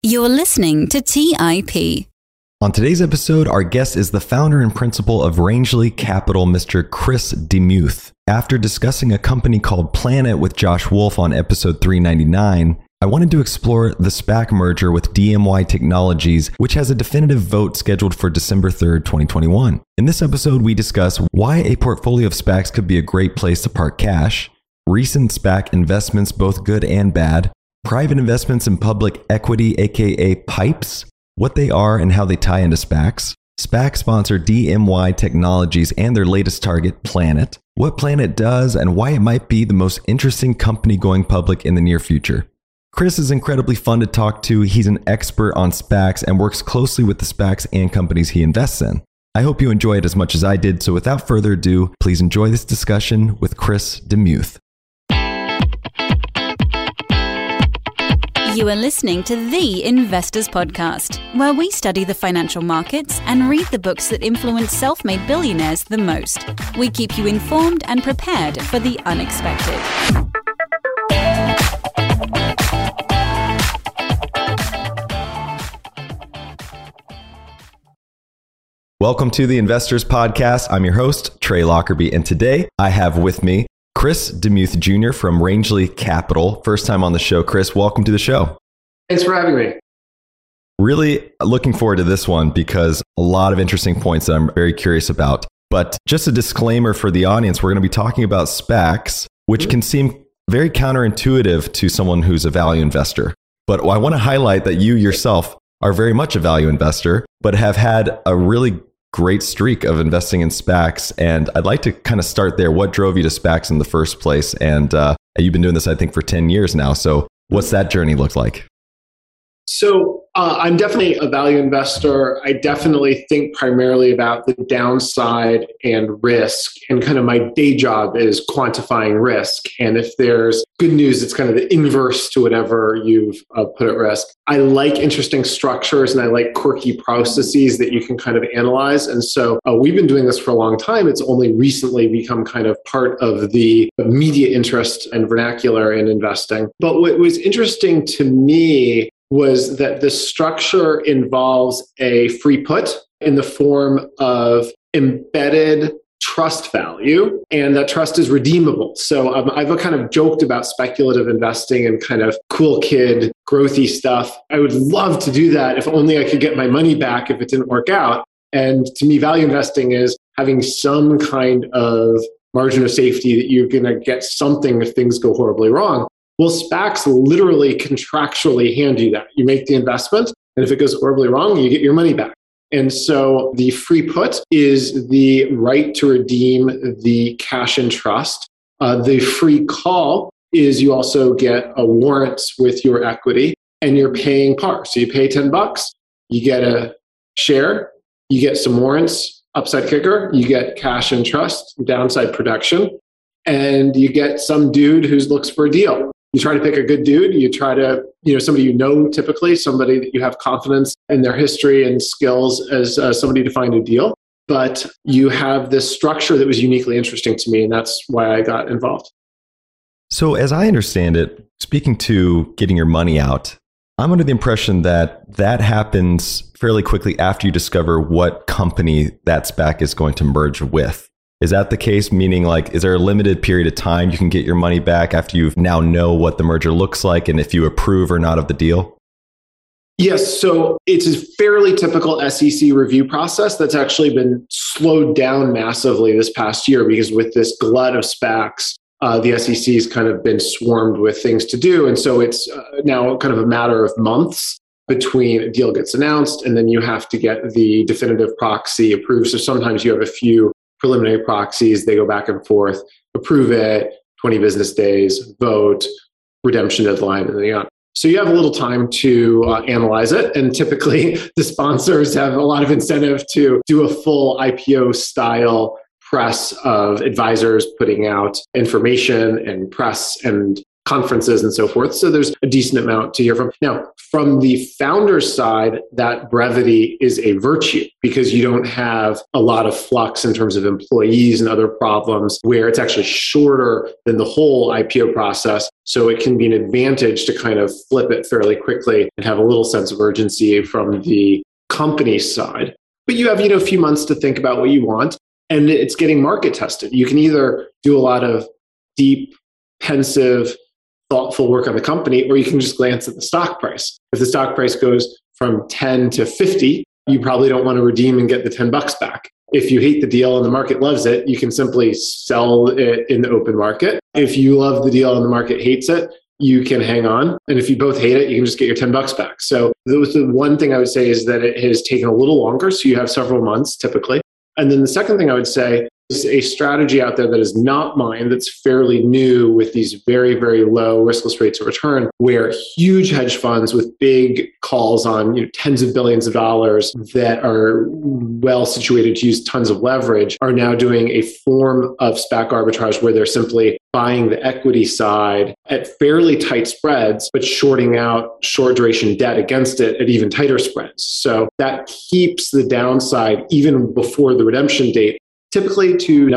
You're listening to TIP. On today's episode, our guest is the founder and principal of Rangeley Capital, Mr. Chris DeMuth. After discussing a company called Planet with Josh Wolf on episode 399, I wanted to explore the SPAC merger with DMY Technologies, which has a definitive vote scheduled for December 3rd, 2021. In this episode, we discuss why a portfolio of SPACs could be a great place to park cash, recent SPAC investments, both good and bad, private investments in public equity, aka PIPEs, what they are and how they tie into SPACs, SPAC sponsor DMY Technologies and their latest target, Planet, what Planet does and why it might be the most interesting company going public in the near future. Chris is incredibly fun to talk to. He's an expert on SPACs and works closely with the SPACs and companies he invests in. I hope you enjoy it as much as I did, so without further ado, please enjoy this discussion with Chris DeMuth. You are listening to The Investors Podcast, where we study the financial markets and read the books that influence self-made billionaires the most. We keep you informed and prepared for the unexpected. Welcome to The Investors Podcast. I'm your host, Trey Lockerbie, and today I have with me Chris DeMuth Jr. from Rangeley Capital. First time on the show. Chris, welcome to the show. Thanks for having me. Really looking forward to this one because a lot of interesting points that I'm very curious about. But just a disclaimer for the audience, we're going to be talking about SPACs, which can seem very counterintuitive to someone who's a value investor. But I want to highlight that you yourself are very much a value investor, but have had a really great streak of investing in SPACs. And I'd like to kind of start there. What drove you to SPACs in the first place? And you've been doing this, I think, for 10 years now. So what's that journey looked like? So I'm definitely a value investor. I definitely think primarily about the downside and risk. And kind of my day job is quantifying risk. And if there's good news, it's kind of the inverse to whatever you've put at risk. I like interesting structures and I like quirky processes that you can kind of analyze. And so we've been doing this for a long time. It's only recently become kind of part of the media interest and vernacular in investing. But what was interesting to me was that the structure involves a free put in the form of embedded trust value, and that trust is redeemable. So I've kind of joked about speculative investing and kind of cool kid, growthy stuff. I would love to do that if only I could get my money back if it didn't work out. And to me, value investing is having some kind of margin of safety that you're going to get something if things go horribly wrong. Well, SPACs literally contractually hand you that. You make the investment, and if it goes horribly wrong, you get your money back. And so the free put is the right to redeem the cash and trust. The free call is you also get a warrants with your equity, and you're paying par. So you pay $10, you get a share, you get some warrants, upside kicker, you get cash and trust, downside protection, and you get some dude who looks for a deal. You try to pick a good dude. You try to, somebody you know, typically somebody that you have confidence in their history and skills as somebody to find a deal. But you have this structure that was uniquely interesting to me, and that's why I got involved. So as I understand it, speaking to getting your money out, I'm under the impression that that happens fairly quickly after you discover what company that SPAC is going to merge with. Is that the case? Meaning, like, is there a limited period of time you can get your money back after you now know what the merger looks like and if you approve or not of the deal? Yes. So it's a fairly typical SEC review process that's actually been slowed down massively this past year because with this glut of SPACs, the SEC has kind of been swarmed with things to do. And so it's now kind of a matter of months between a deal gets announced and then you have to get the definitive proxy approved. So sometimes you have a few preliminary proxies, they go back and forth, approve it, 20 business days, vote, redemption deadline, and then on. So you have a little time to analyze it. And typically the sponsors have a lot of incentive to do a full IPO style press of advisors putting out information and press and conferences and so forth. So there's a decent amount to hear from. Now, from the founder's side, that brevity is a virtue because you don't have a lot of flux in terms of employees and other problems where it's actually shorter than the whole IPO process. So it can be an advantage to kind of flip it fairly quickly and have a little sense of urgency from the company side. But you have, a few months to think about what you want, and it's getting market tested. You can either do a lot of deep, pensive, thoughtful work on the company, or you can just glance at the stock price. If the stock price goes from 10 to 50, you probably don't want to redeem and get the $10 back. If you hate the deal and the market loves it, you can simply sell it in the open market. If you love the deal and the market hates it, you can hang on. And if you both hate it, you can just get your $10 back. So the one thing I would say is that it has taken a little longer. So you have several months typically. And then the second thing I would say is a strategy out there that is not mine, that's fairly new with these very, very low riskless rates of return, where huge hedge funds with big calls on tens of billions of dollars that are well situated to use tons of leverage are now doing a form of SPAC arbitrage where they're simply buying the equity side at fairly tight spreads, but shorting out short duration debt against it at even tighter spreads. So that keeps the downside even before the redemption date, typically to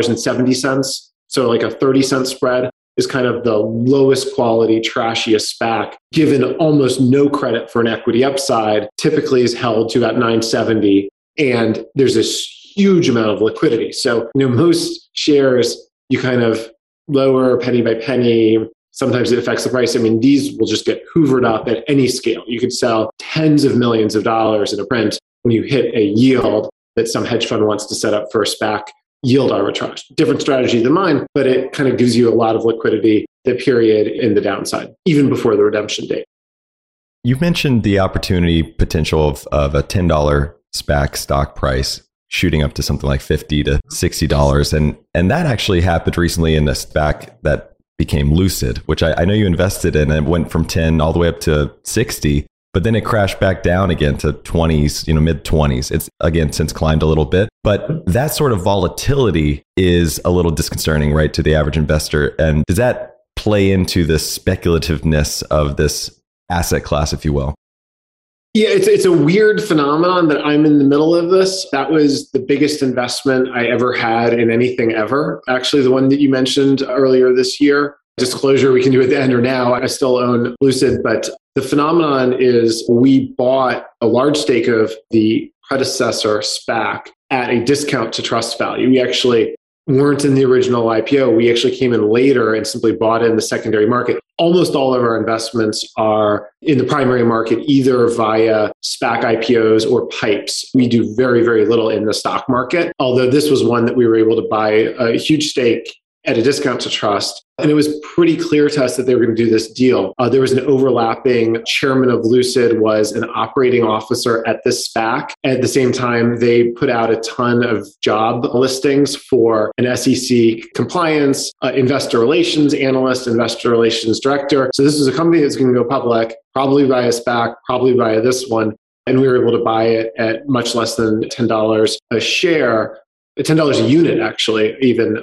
$9.70. So like a 30-cent spread is kind of the lowest quality, trashiest SPAC, given almost no credit for an equity upside, typically is held to about $9.70. And there's this huge amount of liquidity. So, most shares you kind of lower penny by penny. Sometimes it affects the price. I mean, these will just get hoovered up at any scale. You could sell tens of millions of dollars in a print when you hit a yield that some hedge fund wants to set up for a SPAC yield arbitrage. Different strategy than mine, but it kind of gives you a lot of liquidity, the period in the downside, even before the redemption date. You've mentioned the opportunity potential of a $10 SPAC stock price shooting up to something like $50 to $60. And that actually happened recently in a SPAC that became Lucid, which I know you invested in, and it went from 10 all the way up to 60. But then it crashed back down again to 20s, mid 20s. It's again since climbed a little bit, but that sort of volatility is a little disconcerting, right, to the average investor. And does that play into the speculativeness of this asset class, if you will? Yeah, it's a weird phenomenon that I'm in the middle of this. That was the biggest investment I ever had in anything ever. Actually, the one that you mentioned earlier this year. Disclosure, we can do at the end or now. I still own Lucid, but the phenomenon is we bought a large stake of the predecessor SPAC at a discount to trust value. We actually weren't in the original IPO. We actually came in later and simply bought in the secondary market. Almost all of our investments are in the primary market, either via SPAC IPOs or PIPEs. We do very, very little in the stock market, although this was one that we were able to buy a huge stake at a discount to trust. And it was pretty clear to us that they were going to do this deal. There was an overlapping chairman of Lucid was an operating officer at this SPAC. At the same time, they put out a ton of job listings for an SEC compliance, investor relations analyst, investor relations director. So this was a company that's going to go public, probably via SPAC, probably via this one. And we were able to buy it at much less than $10 a share. $10 a unit, actually, even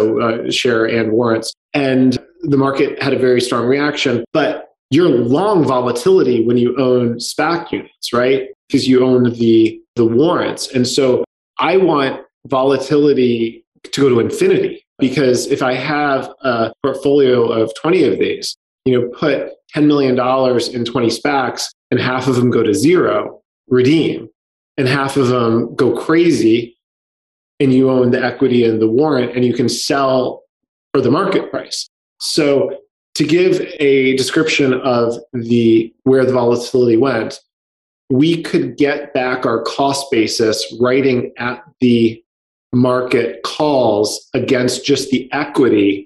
share and warrants. And the market had a very strong reaction. But you're long volatility when you own SPAC units, right? Because you own the warrants. And so I want volatility to go to infinity, because if I have a portfolio of 20 of these, put $10 million in 20 SPACs and half of them go to zero, redeem, and half of them go crazy, and you own the equity and the warrant, and you can sell for the market price. So to give a description of where the volatility went, we could get back our cost basis writing at the market calls against just the equity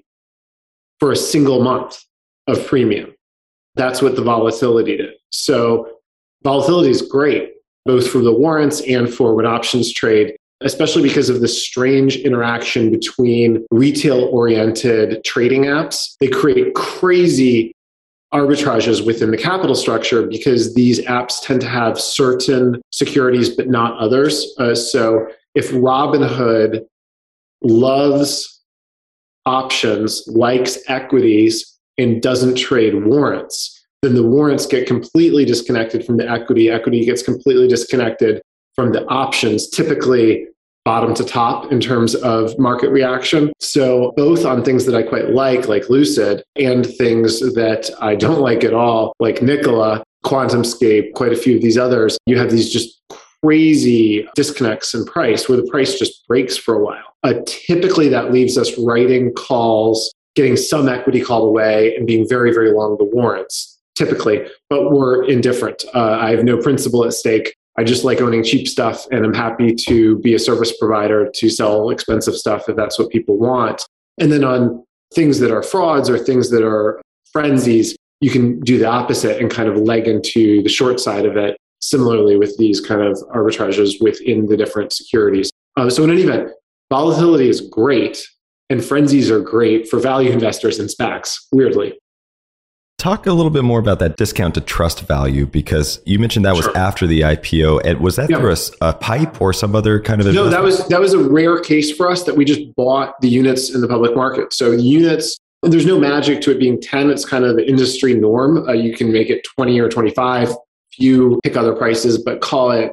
for a single month of premium. That's what the volatility did. So volatility is great, both for the warrants and for when options trade, especially because of the strange interaction between retail-oriented trading apps. They create crazy arbitrages within the capital structure because these apps tend to have certain securities but not others. So if Robinhood loves options, likes equities, and doesn't trade warrants, then the warrants get completely disconnected from the equity. Equity gets completely disconnected from the options, typically bottom to top in terms of market reaction. So both on things that I quite like Lucid, and things that I don't like at all, like Nikola, QuantumScape, quite a few of these others, you have these just crazy disconnects in price where the price just breaks for a while. Typically that leaves us writing calls, getting some equity called away and being very, very long the warrants, typically, but we're indifferent. I have no principle at stake. I just like owning cheap stuff, and I'm happy to be a service provider to sell expensive stuff if that's what people want. And then on things that are frauds or things that are frenzies, you can do the opposite and kind of leg into the short side of it. Similarly with these kind of arbitrages within the different securities. So in any event, volatility is great and frenzies are great for value investors and SPACs, weirdly. Talk a little bit more about that discount to trust value, because you mentioned that was after the IPO. And was that through a PIPE or some other kind of investment? No, that was a rare case for us that we just bought the units in the public market. So the units, there's no magic to it being 10. It's kind of the industry norm. You can make it 20 or 25. You pick other prices, but call it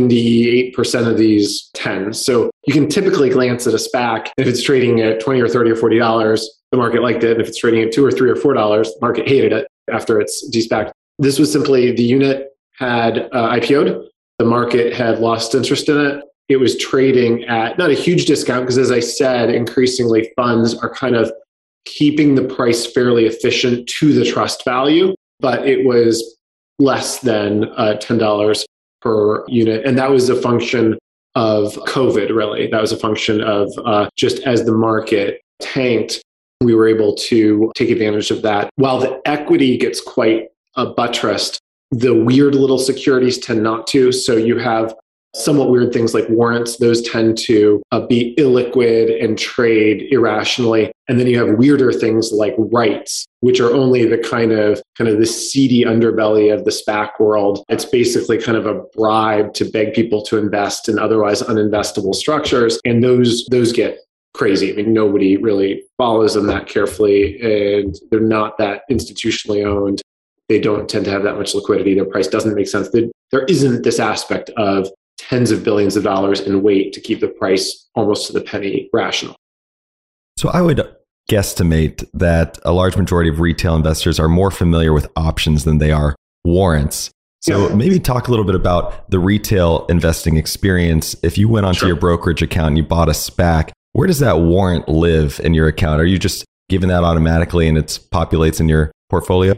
98% of these 10. So you can typically glance at a SPAC. If it's trading at $20 or $30 or $40, the market liked it. And if it's trading at $2 or $3 or $4, the market hated it after it's de-SPACed. This was simply the unit had IPO'd. The market had lost interest in it. It was trading at not a huge discount because, as I said, increasingly funds are kind of keeping the price fairly efficient to the trust value, but it was less than $10 per unit. And that was a function of COVID, really. That was a function of just as the market tanked, we were able to take advantage of that. While the equity gets quite buttressed, the weird little securities tend not to. So you have somewhat weird things like warrants. Those tend to be illiquid and trade irrationally. And then you have weirder things like rights, which are only the kind of the seedy underbelly of the SPAC world. It's basically kind of a bribe to beg people to invest in otherwise uninvestable structures. And those get crazy. I mean, nobody really follows them that carefully, and they're not that institutionally owned. They don't tend to have that much liquidity. Their price doesn't make sense. There isn't this aspect of tens of billions of dollars in weight to keep the price almost to the penny rational. So I would guesstimate that a large majority of retail investors are more familiar with options than they are warrants. So maybe talk a little bit about the retail investing experience. If you went onto your brokerage account and you bought a SPAC, where does that warrant live in your account? Are you just given that automatically and it populates in your portfolio?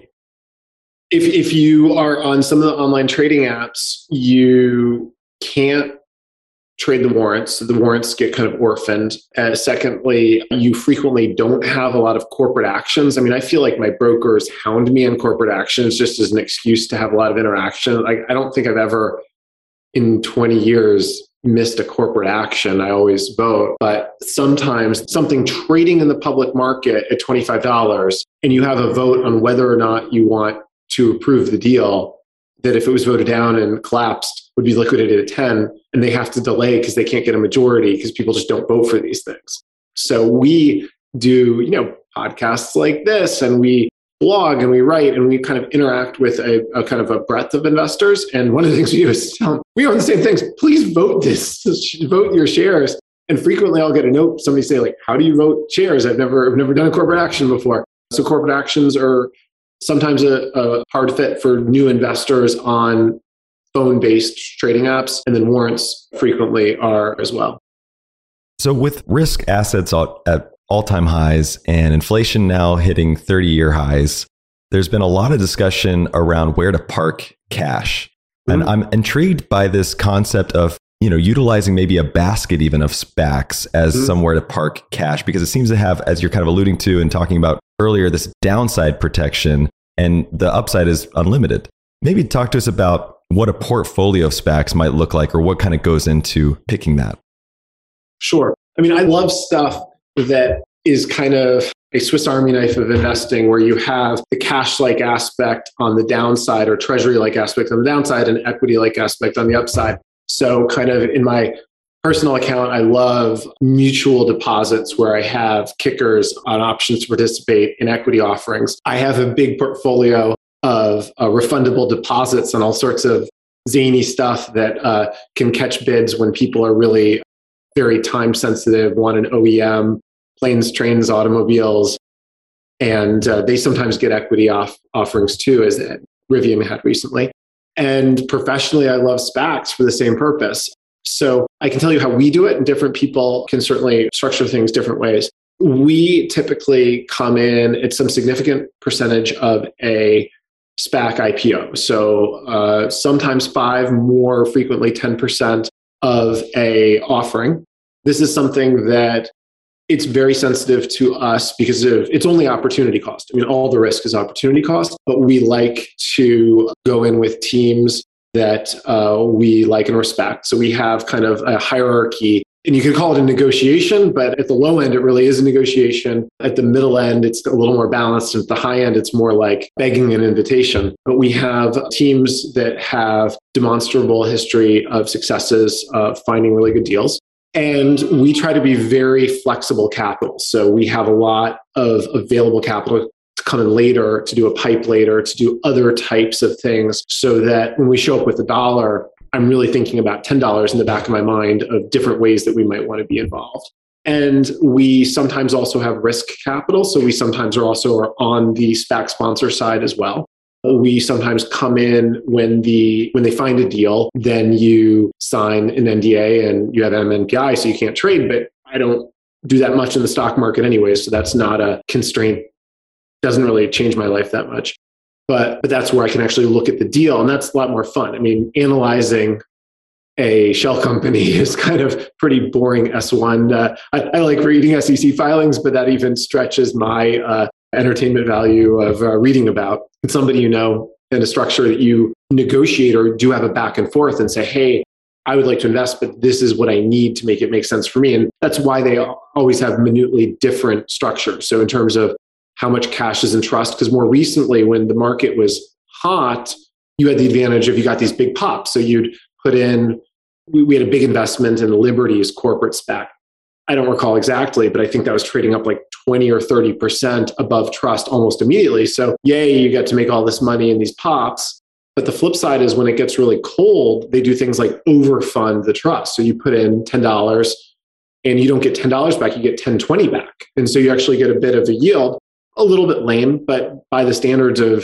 If you are on some of the online trading apps, you can't trade the warrants. The warrants get kind of orphaned. Secondly, you frequently don't have a lot of corporate actions. I mean, I feel like my brokers hound me on corporate actions just as an excuse to have a lot of interaction. I don't think I've ever in 20 years missed a corporate action. I always vote. But sometimes something trading in the public market at $25 and you have a vote on whether or not you want to approve the deal, that if it was voted down and collapsed would be liquidated at 10, and they have to delay because they can't get a majority because people just don't vote for these things. So we do, podcasts like this, and we blog and we write and we kind of interact with a kind of a breadth of investors. And one of the things we do is tell them, we own the same things. Please vote this, vote your shares. And frequently I'll get a note, somebody say like, how do you vote shares? I've never done a corporate action before. So corporate actions are sometimes a hard fit for new investors on phone-based trading apps, and then warrants frequently are as well. So with risk assets at all-time highs and inflation now hitting 30-year highs, there's been a lot of discussion around where to park cash. And I'm intrigued by this concept of, utilizing maybe a basket even of SPACs as somewhere to park cash, because it seems to have, as you're kind of alluding to and talking about earlier, this downside protection and the upside is unlimited. Maybe talk to us about what a portfolio of SPACs might look like, or what kind of goes into picking that. Sure. I mean, I love stuff that is kind of a Swiss Army knife of investing, where you have the cash-like aspect on the downside, or treasury-like aspect on the downside, and equity-like aspect on the upside. So kind of in my personal account, I love mutual deposits where I have kickers on options to participate in equity offerings. I have a big portfolio of refundable deposits and all sorts of zany stuff that can catch bids when people are really very time sensitive, want an OEM, planes, trains, automobiles, and they sometimes get equity offerings too, as Rivian had recently. And professionally, I love SPACs for the same purpose. So I can tell you how we do it, and different people can certainly structure things different ways. We typically come in at some significant percentage of a SPAC IPO. So sometimes 5, more frequently 10% of a offering. This is something that it's very sensitive to us because it's only opportunity cost. I mean, all the risk is opportunity cost, but we like to go in with teams that we like and respect. So we have kind of a hierarchy, and you could call it a negotiation, but at the low end, it really is a negotiation. At the middle end, it's a little more balanced. And at the high end, it's more like begging an invitation. But we have teams that have demonstrable history of successes of finding really good deals. And we try to be very flexible capital. So we have a lot of available capital to come in later, to do a pipe later, to do other types of things, so that when we show up with $1, I'm really thinking about $10 in the back of my mind of different ways that we might want to be involved. And we sometimes also have risk capital. So we sometimes are also on the SPAC sponsor side as well. We sometimes come in when they find a deal, then you sign an NDA and you have MNPI, so you can't trade. But I don't do that much in the stock market anyway, so that's not a constraint. Doesn't really change my life that much. But that's where I can actually look at the deal, and that's a lot more fun. I mean, analyzing a shell company is kind of pretty boring S1. I like reading SEC filings, but that even stretches my entertainment value of reading about. It's somebody you know in a structure that you negotiate or do have a back and forth and say, hey, I would like to invest, but this is what I need to make it make sense for me. And that's why they always have minutely different structures. So in terms of how much cash is in trust, because more recently when the market was hot, you had the advantage of you got these big pops. So you'd put in, we had a big investment in Liberty's corporate SPAC. I don't recall exactly, but I think that was trading up like 20 or 30% above trust almost immediately. So yay, you get to make all this money in these pops. But the flip side is when it gets really cold, they do things like overfund the trust. So you put in $10 and you don't get $10 back, you get $10.20 back. And so you actually get a bit of a yield, a little bit lame, but by the standards of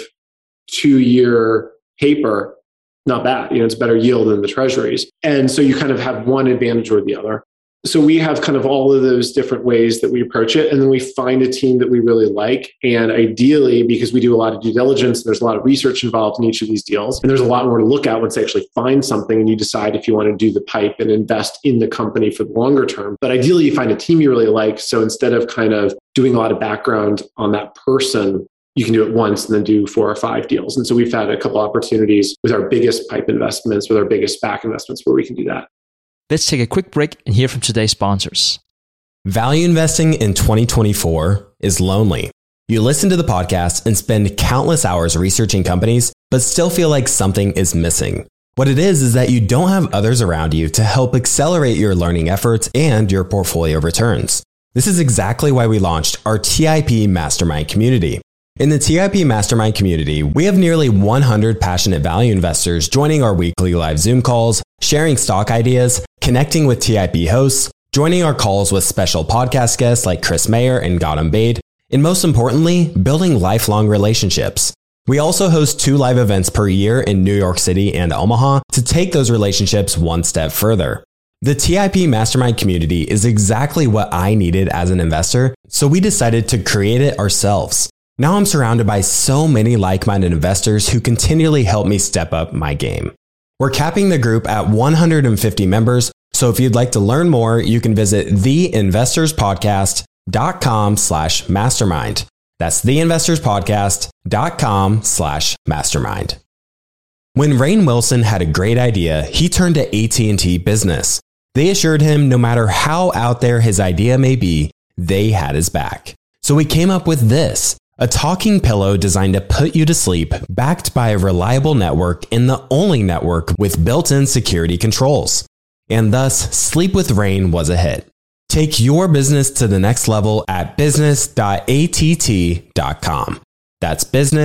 2-year paper, not bad. You know, it's better yield than the treasuries. And so you kind of have one advantage or the other. So we have kind of all of those different ways that we approach it. And then we find a team that we really like. And ideally, because we do a lot of due diligence, there's a lot of research involved in each of these deals. And there's a lot more to look at once they actually find something and you decide if you want to do the pipe and invest in the company for the longer term. But ideally, you find a team you really like. So instead of kind of doing a lot of background on that person, you can do it once and then do 4 or 5 deals. And so we've had a couple opportunities with our biggest pipe investments, with our biggest SPAC investments where we can do that. Let's take a quick break and hear from today's sponsors. Value investing in 2024 is lonely. You listen to the podcast and spend countless hours researching companies, but still feel like something is missing. What it is that you don't have others around you to help accelerate your learning efforts and your portfolio returns. This is exactly why we launched our TIP Mastermind community. In the TIP Mastermind community, we have nearly 100 passionate value investors joining our weekly live Zoom calls, sharing stock ideas, connecting with TIP hosts, joining our calls with special podcast guests like Chris Mayer and Gautam Baid, and most importantly, building lifelong relationships. We also host 2 live events per year in New York City and Omaha to take those relationships one step further. The TIP Mastermind community is exactly what I needed as an investor, so we decided to create it ourselves. Now I'm surrounded by so many like-minded investors who continually help me step up my game. We're capping the group at 150 members, so if you'd like to learn more, you can visit theinvestorspodcast.com/mastermind. That's theinvestorspodcast.com/mastermind. When Rainn Wilson had a great idea, he turned to AT&T Business. They assured him no matter how out there his idea may be, they had his back. So we came up with this. A talking pillow designed to put you to sleep, backed by a reliable network and the only network with built-in security controls. and thus Sleep with Rain was a hit. Take your business to the next level at business.att.com. That's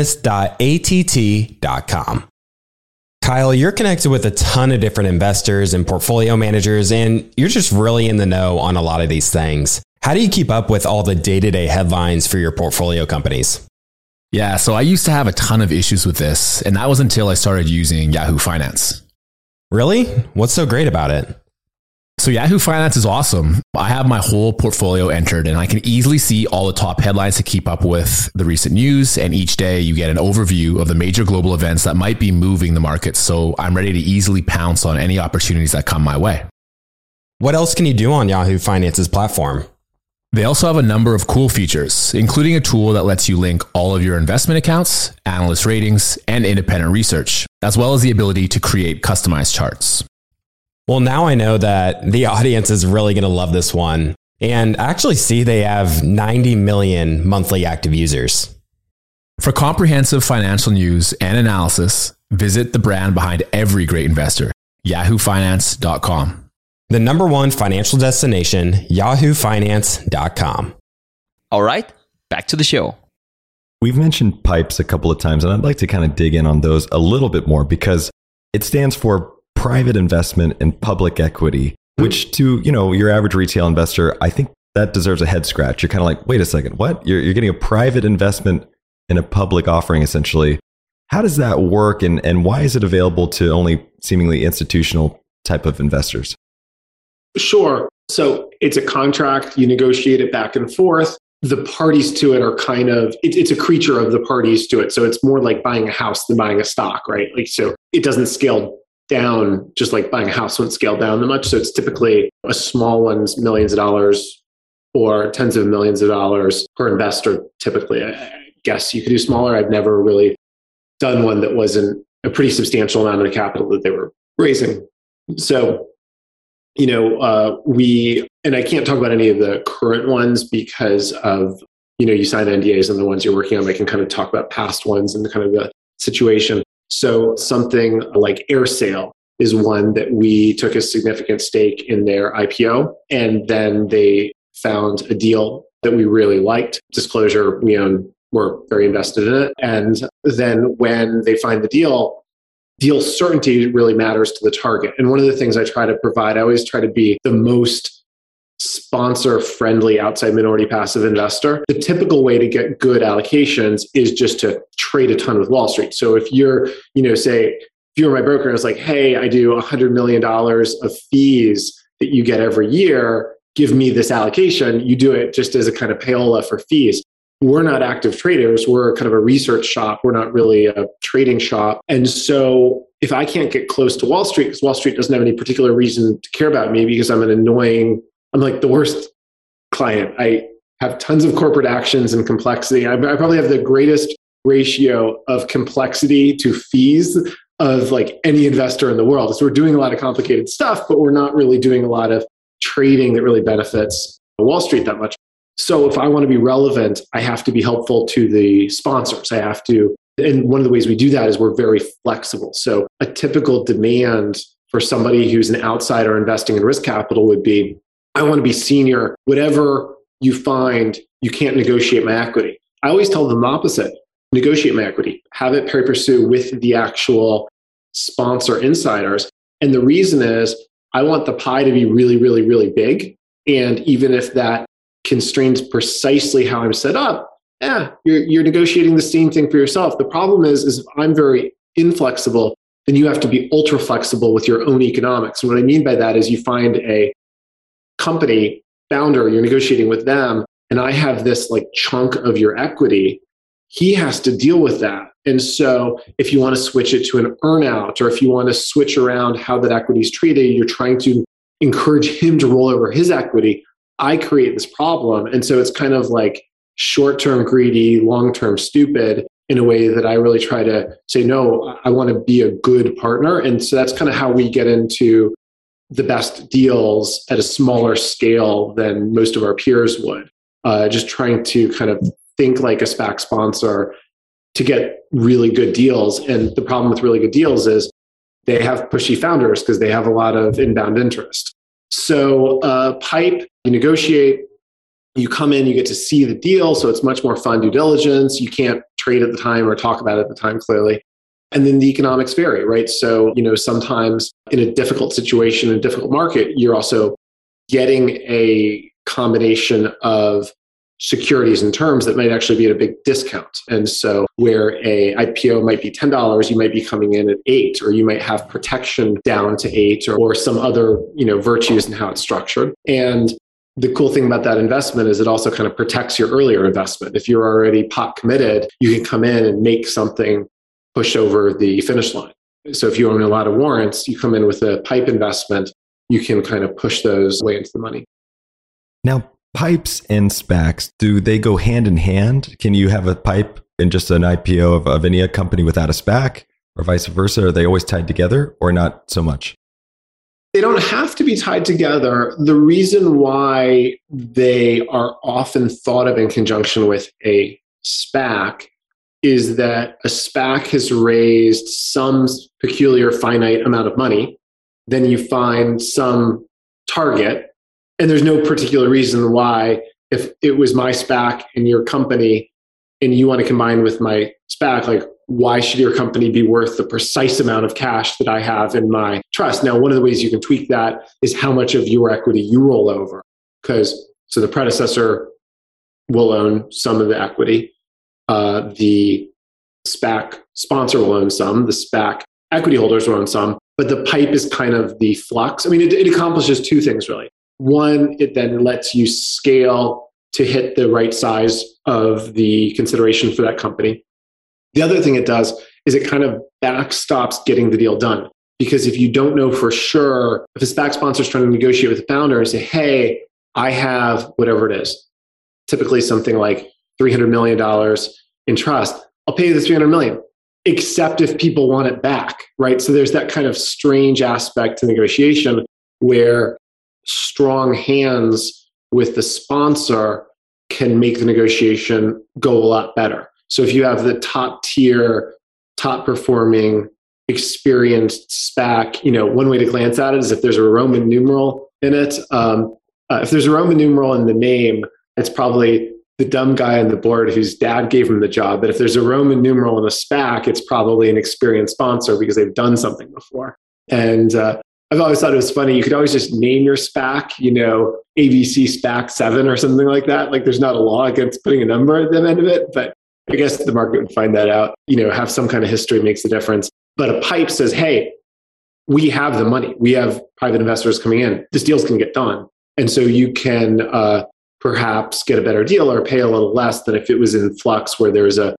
business.att.com. Kyle, you're connected with a ton of different investors and portfolio managers, and you're just really in the know on a lot of these things. How do you keep up with all the day-to-day headlines for your portfolio companies? Yeah, so I used to have a ton of issues with this, and that was until I started using Yahoo Finance. Really? What's so great about it? So Yahoo Finance is awesome. I have my whole portfolio entered and I can easily see all the top headlines to keep up with the recent news. And each day you get an overview of the major global events that might be moving the market. So I'm ready to easily pounce on any opportunities that come my way. What else can you do on Yahoo Finance's platform? They also have a number of cool features, including a tool that lets you link all of your investment accounts, analyst ratings, and independent research, as well as the ability to create customized charts. Well, now I know that the audience is really going to love this one. And I actually see they have 90 million monthly active users. For comprehensive financial news and analysis, visit the brand behind every great investor, yahoofinance.com. The number one financial destination, yahoofinance.com. All right, back to the show. We've mentioned PIPEs a couple of times, and I'd like to kind of dig in on those a little bit more because it stands for private investment in public equity, which to, your average retail investor, I think that deserves a head scratch. You're kind of like, wait a second, what? You're getting a private investment in a public offering, essentially. How does that work, and why is it available to only seemingly institutional type of investors? Sure. So it's a contract. You negotiate it back and forth. The parties to it are kind of, it's a creature of the parties to it. So it's more like buying a house than buying a stock, right? So it doesn't scale down, just like buying a house wouldn't scale down that much. So it's typically a small one's millions of dollars or tens of millions of dollars per investor. Typically, I guess you could do smaller. I've never really done one that wasn't a pretty substantial amount of capital that they were raising. So, and I can't talk about any of the current ones because of, you sign NDAs on the ones you're working on. I can kind of talk about past ones and kind of the situation. So something like AirSale is one that we took a significant stake in their IPO, and then they found a deal that we really liked. Disclosure, we're very invested in it. And then when they find the deal certainty really matters to the target. And one of the things I try to provide, I always try to be the most sponsor-friendly outside minority passive investor. The typical way to get good allocations is just to trade a ton with Wall Street. So if you're, say, if you're my broker and it's like, hey, I do $100 million of fees that you get every year, give me this allocation. You do it just as a kind of payola for fees. We're not active traders. We're kind of a research shop. We're not really a trading shop. And so if I can't get close to Wall Street, because Wall Street doesn't have any particular reason to care about me because I'm like the worst client. I have tons of corporate actions and complexity. I probably have the greatest ratio of complexity to fees of like any investor in the world. So we're doing a lot of complicated stuff, but we're not really doing a lot of trading that really benefits Wall Street that much. So if I want to be relevant, I have to be helpful to the sponsors. And one of the ways we do that is we're very flexible. So a typical demand for somebody who's an outsider investing in risk capital would be, I want to be senior. Whatever you find, you can't negotiate my equity. I always tell them the opposite. Negotiate my equity. Have it pari passu with the actual sponsor insiders. And the reason is I want the pie to be really, really, really big. And even if that constrains precisely how I'm set up, you're negotiating the same thing for yourself. The problem is if I'm very inflexible, then you have to be ultra flexible with your own economics. And what I mean by that is you find a company founder, you're negotiating with them, and I have this like chunk of your equity, he has to deal with that. And so if you want to switch it to an earnout, or if you want to switch around how that equity is treated, you're trying to encourage him to roll over his equity. I create this problem. And so it's kind of like short-term greedy, long-term stupid in a way that I really try to say, no, I want to be a good partner. And so that's kind of how we get into the best deals at a smaller scale than most of our peers would. Just trying to kind of think like a SPAC sponsor to get really good deals. And the problem with really good deals is they have pushy founders because they have a lot of inbound interest. So PIPE, you negotiate, you come in, you get to see the deal. So it's much more fun due diligence. You can't trade at the time or talk about it at the time clearly. And then the economics vary, right? So, sometimes in a difficult situation, in a difficult market, you're also getting a combination of securities and terms that might actually be at a big discount. And so where a IPO might be $10, you might be coming in at $8, or you might have protection down to $8 or some other, virtues in how it's structured. And the cool thing about that investment is it also kind of protects your earlier investment. If you're already pot committed, you can come in and make something push over the finish line. So if you own a lot of warrants, you come in with a PIPE investment, you can kind of push those way into the money. Now, PIPEs and SPACs, do they go hand in hand? Can you have a PIPE and just an IPO of any company without a SPAC, or vice versa? Are they always tied together or not so much? They don't have to be tied together. The reason why they are often thought of in conjunction with a SPAC is that a SPAC has raised some peculiar finite amount of money. Then you find some target, and there's no particular reason why, if it was my SPAC and your company and you want to combine with my SPAC, like, why should your company be worth the precise amount of cash that I have in my trust? Now, one of the ways you can tweak that is how much of your equity you roll over. So the predecessor will own some of the equity. The SPAC sponsor will own some. The SPAC equity holders will own some. But the PIPE is kind of the flux. I mean, it accomplishes two things, really. One, it then lets you scale to hit the right size of the consideration for that company. The other thing it does is it kind of backstops getting the deal done. Because if you don't know for sure, if a SPAC sponsor is trying to negotiate with the founder and say, hey, I have whatever it is, typically something like $300 million in trust, I'll pay you the $300 million, except if people want it back, right? So there's that kind of strange aspect to negotiation where strong hands with the sponsor can make the negotiation go a lot better. So if you have the top tier, top performing, experienced SPAC, one way to glance at it is if there's a Roman numeral in it. If there's a Roman numeral in the name, it's probably the dumb guy on the board whose dad gave him the job. But if there's a Roman numeral in a SPAC, it's probably an experienced sponsor because they've done something before. And I've always thought it was funny. You could always just name your SPAC, ABC SPAC 7 or something like that. Like, there's not a law against putting a number at the end of it, but I guess the market would find that out. Have some kind of history makes a difference. But a PIPE says, hey, we have the money. We have private investors coming in. This deal's going to get done. And so you can perhaps get a better deal or pay a little less than if it was in flux where there's the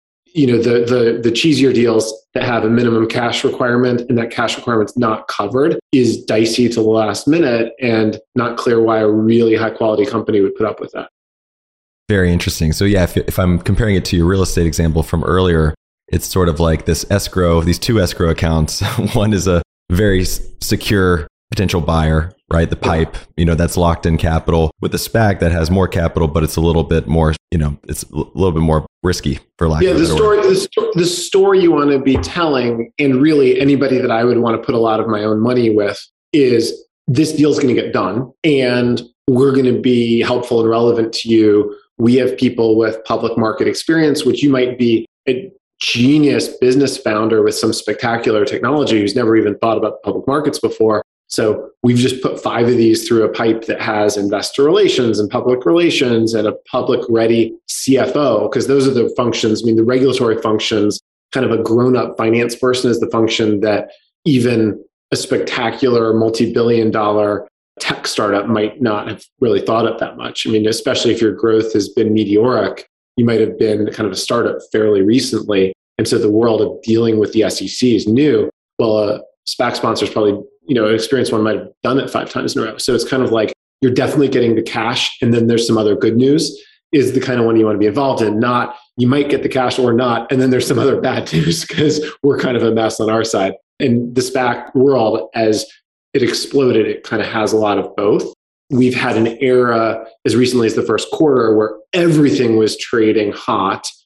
cheesier deals that have a minimum cash requirement and that cash requirement's not covered is dicey to the last minute and not clear why a really high quality company would put up with that. Very interesting. So yeah, if I'm comparing it to your real estate example from earlier, it's sort of like this escrow, these two escrow accounts. One is a very secure potential buyer, right? The PIPE, that's locked in capital, with the SPAC that has more capital, but it's a little bit more, it's a little bit more risky, for lack of a better word. The story you want to be telling, and really anybody that I would want to put a lot of my own money with, is this deal's going to get done and we're going to be helpful and relevant to you. We have people with public market experience, which you might be a genius business founder with some spectacular technology who's never even thought about the public markets before. So we've just put 5 of these through a PIPE that has investor relations and public relations and a public ready CFO, because those are the functions. I mean, the regulatory functions, kind of a grown-up finance person is the function that even a spectacular multi-billion-dollar tech startup might not have really thought of that much. I mean, especially if your growth has been meteoric, you might have been kind of a startup fairly recently. And so the world of dealing with the SEC is new. Well, a SPAC sponsor is probably, an experienced one might have done it 5 times in a row. So it's kind of like you're definitely getting the cash. And then there's some other good news is the kind of one you want to be involved in, not you might get the cash or not. And then there's some other bad news because we're kind of a mess on our side. And the SPAC world, as it exploded, it kind of has a lot of both. We've had an era as recently as the first quarter where everything was trading hot.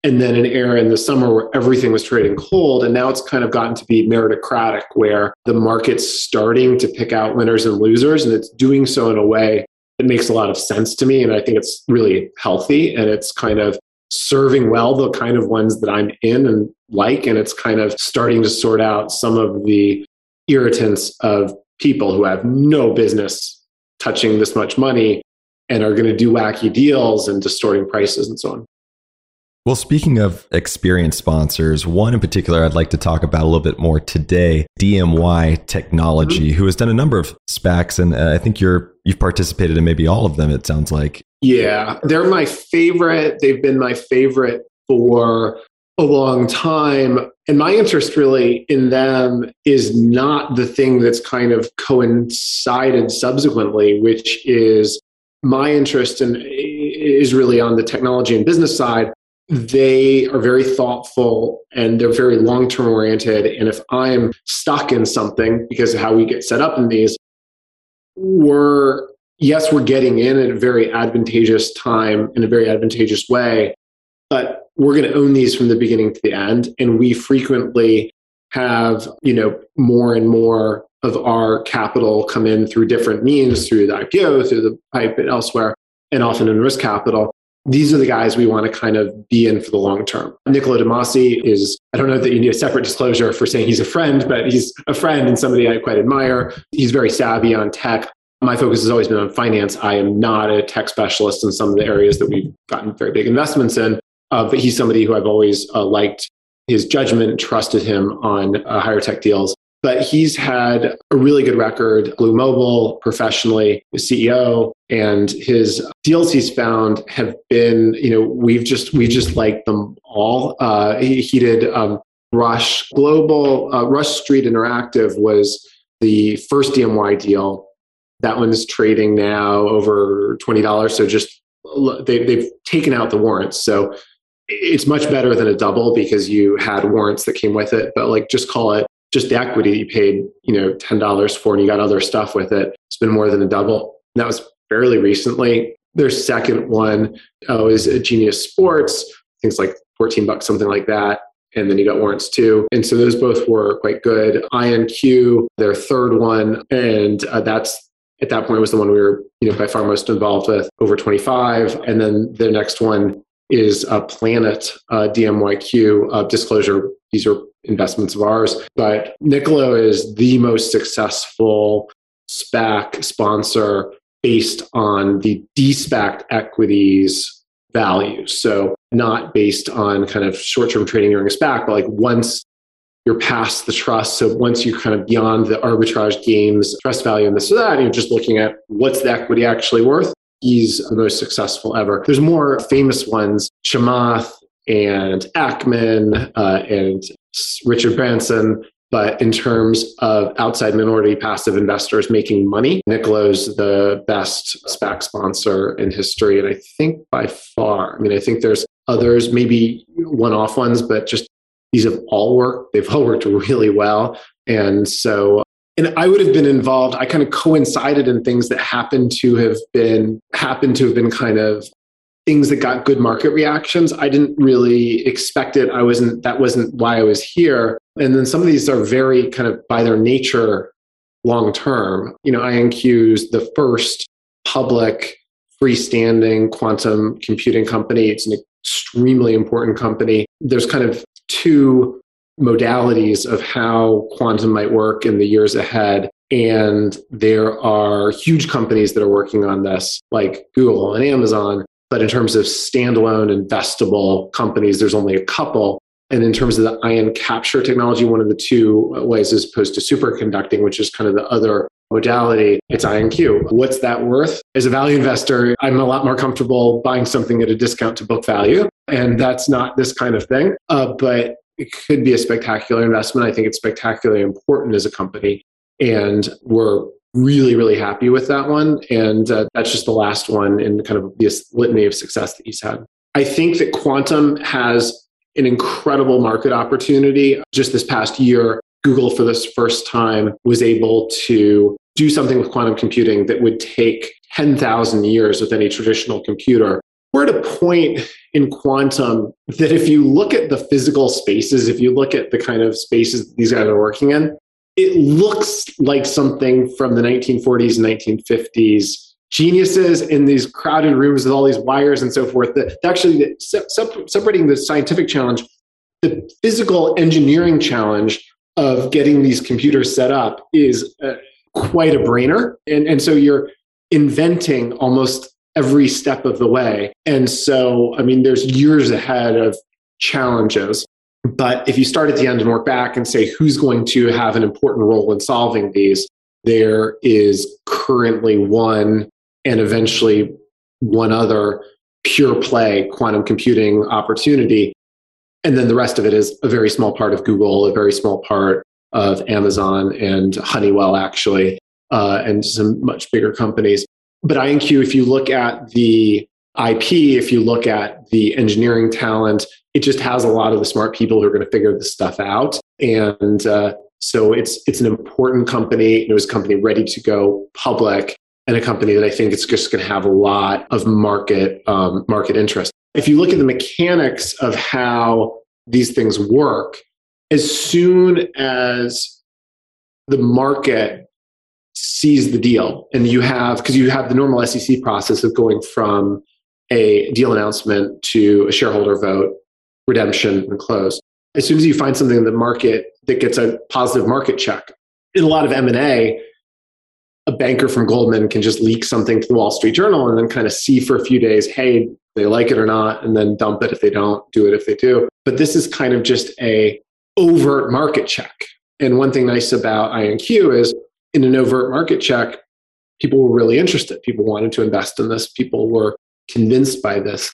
and then an era in the summer where everything was trading cold. And now it's kind of gotten to be meritocratic, where the market's starting to pick out winners and losers. And it's doing so in a way that makes a lot of sense to me. And I think it's really healthy, and it's kind of serving well the kind of ones that I'm in and like. And it's kind of starting to sort out some of the irritants of people who have no business touching this much money and are going to do wacky deals and distorting prices and so on. Well, speaking of experienced sponsors, one in particular I'd like to talk about a little bit more today, DMY Technology, who has done a number of SPACs, and I think you've participated in maybe all of them, it sounds like. Yeah, they're my favorite. They've been my favorite for a long time. And my interest really in them is not the thing that's kind of coincided subsequently, which is my interest is really on the technology and business side. They are very thoughtful and they're very long-term oriented. And if I'm stuck in something because of how we get set up in these, we're getting in at a very advantageous time in a very advantageous way, but we're going to own these from the beginning to the end. And we frequently have, more and more of our capital come in through different means, through the IPO, through the PIPE and elsewhere, and often in risk capital. These are the guys we want to kind of be in for the long term. Niccolo de Masi is, I don't know that you need a separate disclosure for saying he's a friend, but he's a friend and somebody I quite admire. He's very savvy on tech. My focus has always been on finance. I am not a tech specialist in some of the areas that we've gotten very big investments in, but he's somebody who I've always liked his judgment, trusted him on higher tech deals. But he's had a really good record, Glue Mobile, professionally, the CEO, and his deals he's found have been, we've just liked them all. He did Rush Global, Rush Street Interactive was the first DMY deal. That one is trading now over $20. So just they've taken out the warrants. So it's much better than a double because you had warrants that came with it. But just call it just the equity that you paid, $10 for, and you got other stuff with it. It's been more than a double. And that was fairly recently. Their second one is Genius Sports. I think it's like $14, something like that. And then you got warrants too. And so those both were quite good. INQ, their third one, and that's at that point was the one we were, by far most involved with, over 25. And then the next one is Planet, DMYQ. Disclosure, these are investments of ours. But Niccolo is the most successful SPAC sponsor based on the de-SPAC equities value. So not based on kind of short-term trading during a SPAC, but once you're past the trust, so once you're kind of beyond the arbitrage games, trust value and this or that, and you're just looking at what's the equity actually worth, he's the most successful ever. There's more famous ones, Chamath and Ackman and Richard Branson, but in terms of outside minority passive investors making money, Niccolo's the best SPAC sponsor in history. And I think by far, I think there's others, maybe one-off ones, but just these have all worked. They've all worked really well. And so, and I would have been involved. I kind of coincided in things that happened to have been kind of things that got good market reactions. I didn't really expect it. That wasn't why I was here. And then some of these are very kind of by their nature long-term. INQ's the first public freestanding quantum computing company. It's an extremely important company. There's kind of two modalities of how quantum might work in the years ahead. And there are huge companies that are working on this, like Google and Amazon. But in terms of standalone investable companies, there's only a couple. And in terms of the ion capture technology, one of the two ways as opposed to superconducting, which is kind of the other modality, it's IonQ. What's that worth? As a value investor, I'm a lot more comfortable buying something at a discount to book value. And that's not this kind of thing. But it could be a spectacular investment. I think it's spectacularly important as a company. And we're really, really happy with that one. And that's just the last one in kind of this litany of success that he's had. I think that quantum has an incredible market opportunity. Just this past year, Google for this first time was able to do something with quantum computing that would take 10,000 years with any traditional computer. we're at a point in quantum that if you look at the physical spaces, if you look at the kind of spaces these guys are working in, it looks like something from the 1940s and 1950s. Geniuses in these crowded rooms with all these wires and so forth. That actually, separating the scientific challenge, the physical engineering challenge of getting these computers set up is quite a brainer. And so you're inventing almost every step of the way. And so, I mean, there's years ahead of challenges. But if you start at the end and work back and say, who's going to have an important role in solving these, there is currently one and eventually one other pure play quantum computing opportunity. And then the rest of it is a very small part of Google, a very small part of Amazon and Honeywell, actually, and some much bigger companies. But IonQ, if you look at the IP, if you look at the engineering talent, it just has a lot of the smart people who are going to figure this stuff out. And so it's an important company. It was a company ready to go public, and a company that I think it's just going to have a lot of market interest. If you look at the mechanics of how these things work, as soon as the market sees the deal, and because you have the normal SEC process of going from a deal announcement to a shareholder vote, redemption, and close. As soon as you find something in the market that gets a positive market check, in a lot of M&A, a banker from Goldman can just leak something to the Wall Street Journal and then kind of see for a few days, hey, they like it or not, and then dump it if they don't, do it if they do. But this is kind of just a overt market check. And one thing nice about IonQ is in an overt market check, people were really interested. People wanted to invest in this. People were convinced by this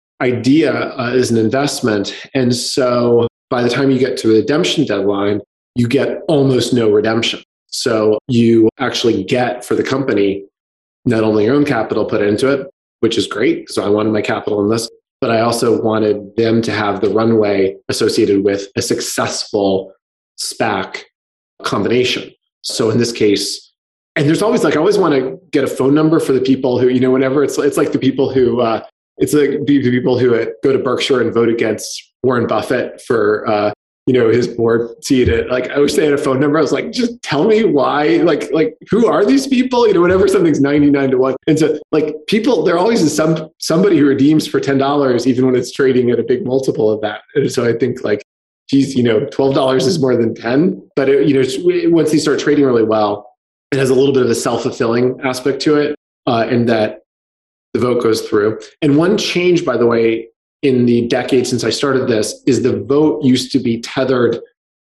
idea as an investment. And so by the time you get to the redemption deadline, you get almost no redemption. So you actually get for the company not only your own capital put into it, which is great, so I wanted my capital in this, but I also wanted them to have the runway associated with a successful SPAC combination. So in this case, and there's always I always want to get a phone number for the people who, whenever it's like the people who, it's like the people who go to Berkshire and vote against Warren Buffett for, his board seat. I wish they had a phone number. I was like, just tell me why, who are these people? Whenever something's 99 to 1. And so people, there always is somebody who redeems for $10, even when it's trading at a big multiple of that. And so I think geez, $12 is more than 10, but once they start trading really well, it has a little bit of a self-fulfilling aspect to it, in that the vote goes through. And one change, by the way, in the decade since I started this, is the vote used to be tethered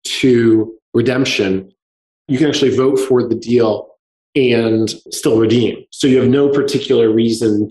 to redemption. You can actually vote for the deal and still redeem. So you have no particular reason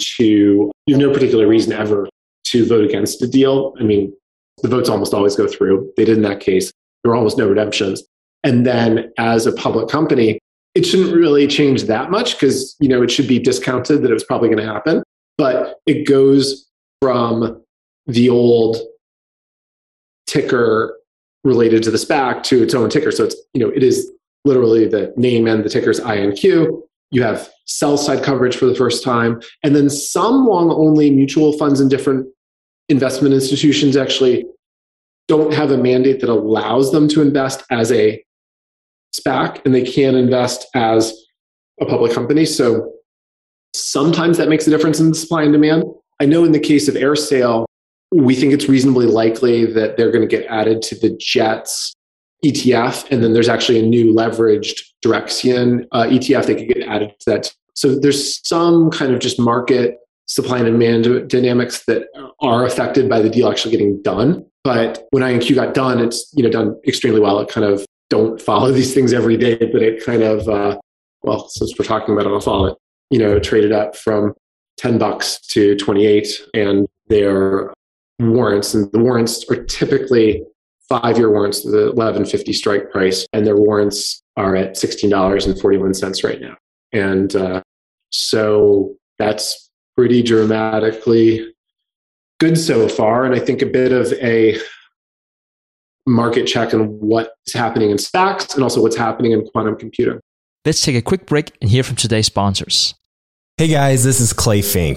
ever to vote against a deal. I mean, the votes almost always go through. They did in that case. There were almost no redemptions. And then as a public company, it shouldn't really change that much because, it should be discounted that it was probably going to happen. But it goes from the old ticker related to the SPAC to its own ticker. So it's, it is literally the name and the ticker is IonQ. You have sell side coverage for the first time. And then some long only mutual funds and different investment institutions actually don't have a mandate that allows them to invest as a SPAC, and they can invest as a public company. So sometimes that makes a difference in the supply and demand. I know in the case of AirSale, we think it's reasonably likely that they're going to get added to the JETS ETF, and then there's actually a new leveraged Direxion ETF that could get added to that. So there's some kind of just market supply and demand dynamics that are affected by the deal actually getting done. But when IonQ got done, it's done extremely well. It kind of don't follow these things every day, but it kind of since we're talking about it, I'll follow it. Traded up from $10 to 28, and their warrants, and the warrants are typically 5-year warrants to the 11.50 strike price, and their warrants are at $16.41 right now. And so that's pretty dramatically good so far. And I think a bit of a market check on what's happening in SPACs and also what's happening in quantum computing. Let's take a quick break and hear from today's sponsors. Hey guys, this is Clay Fink.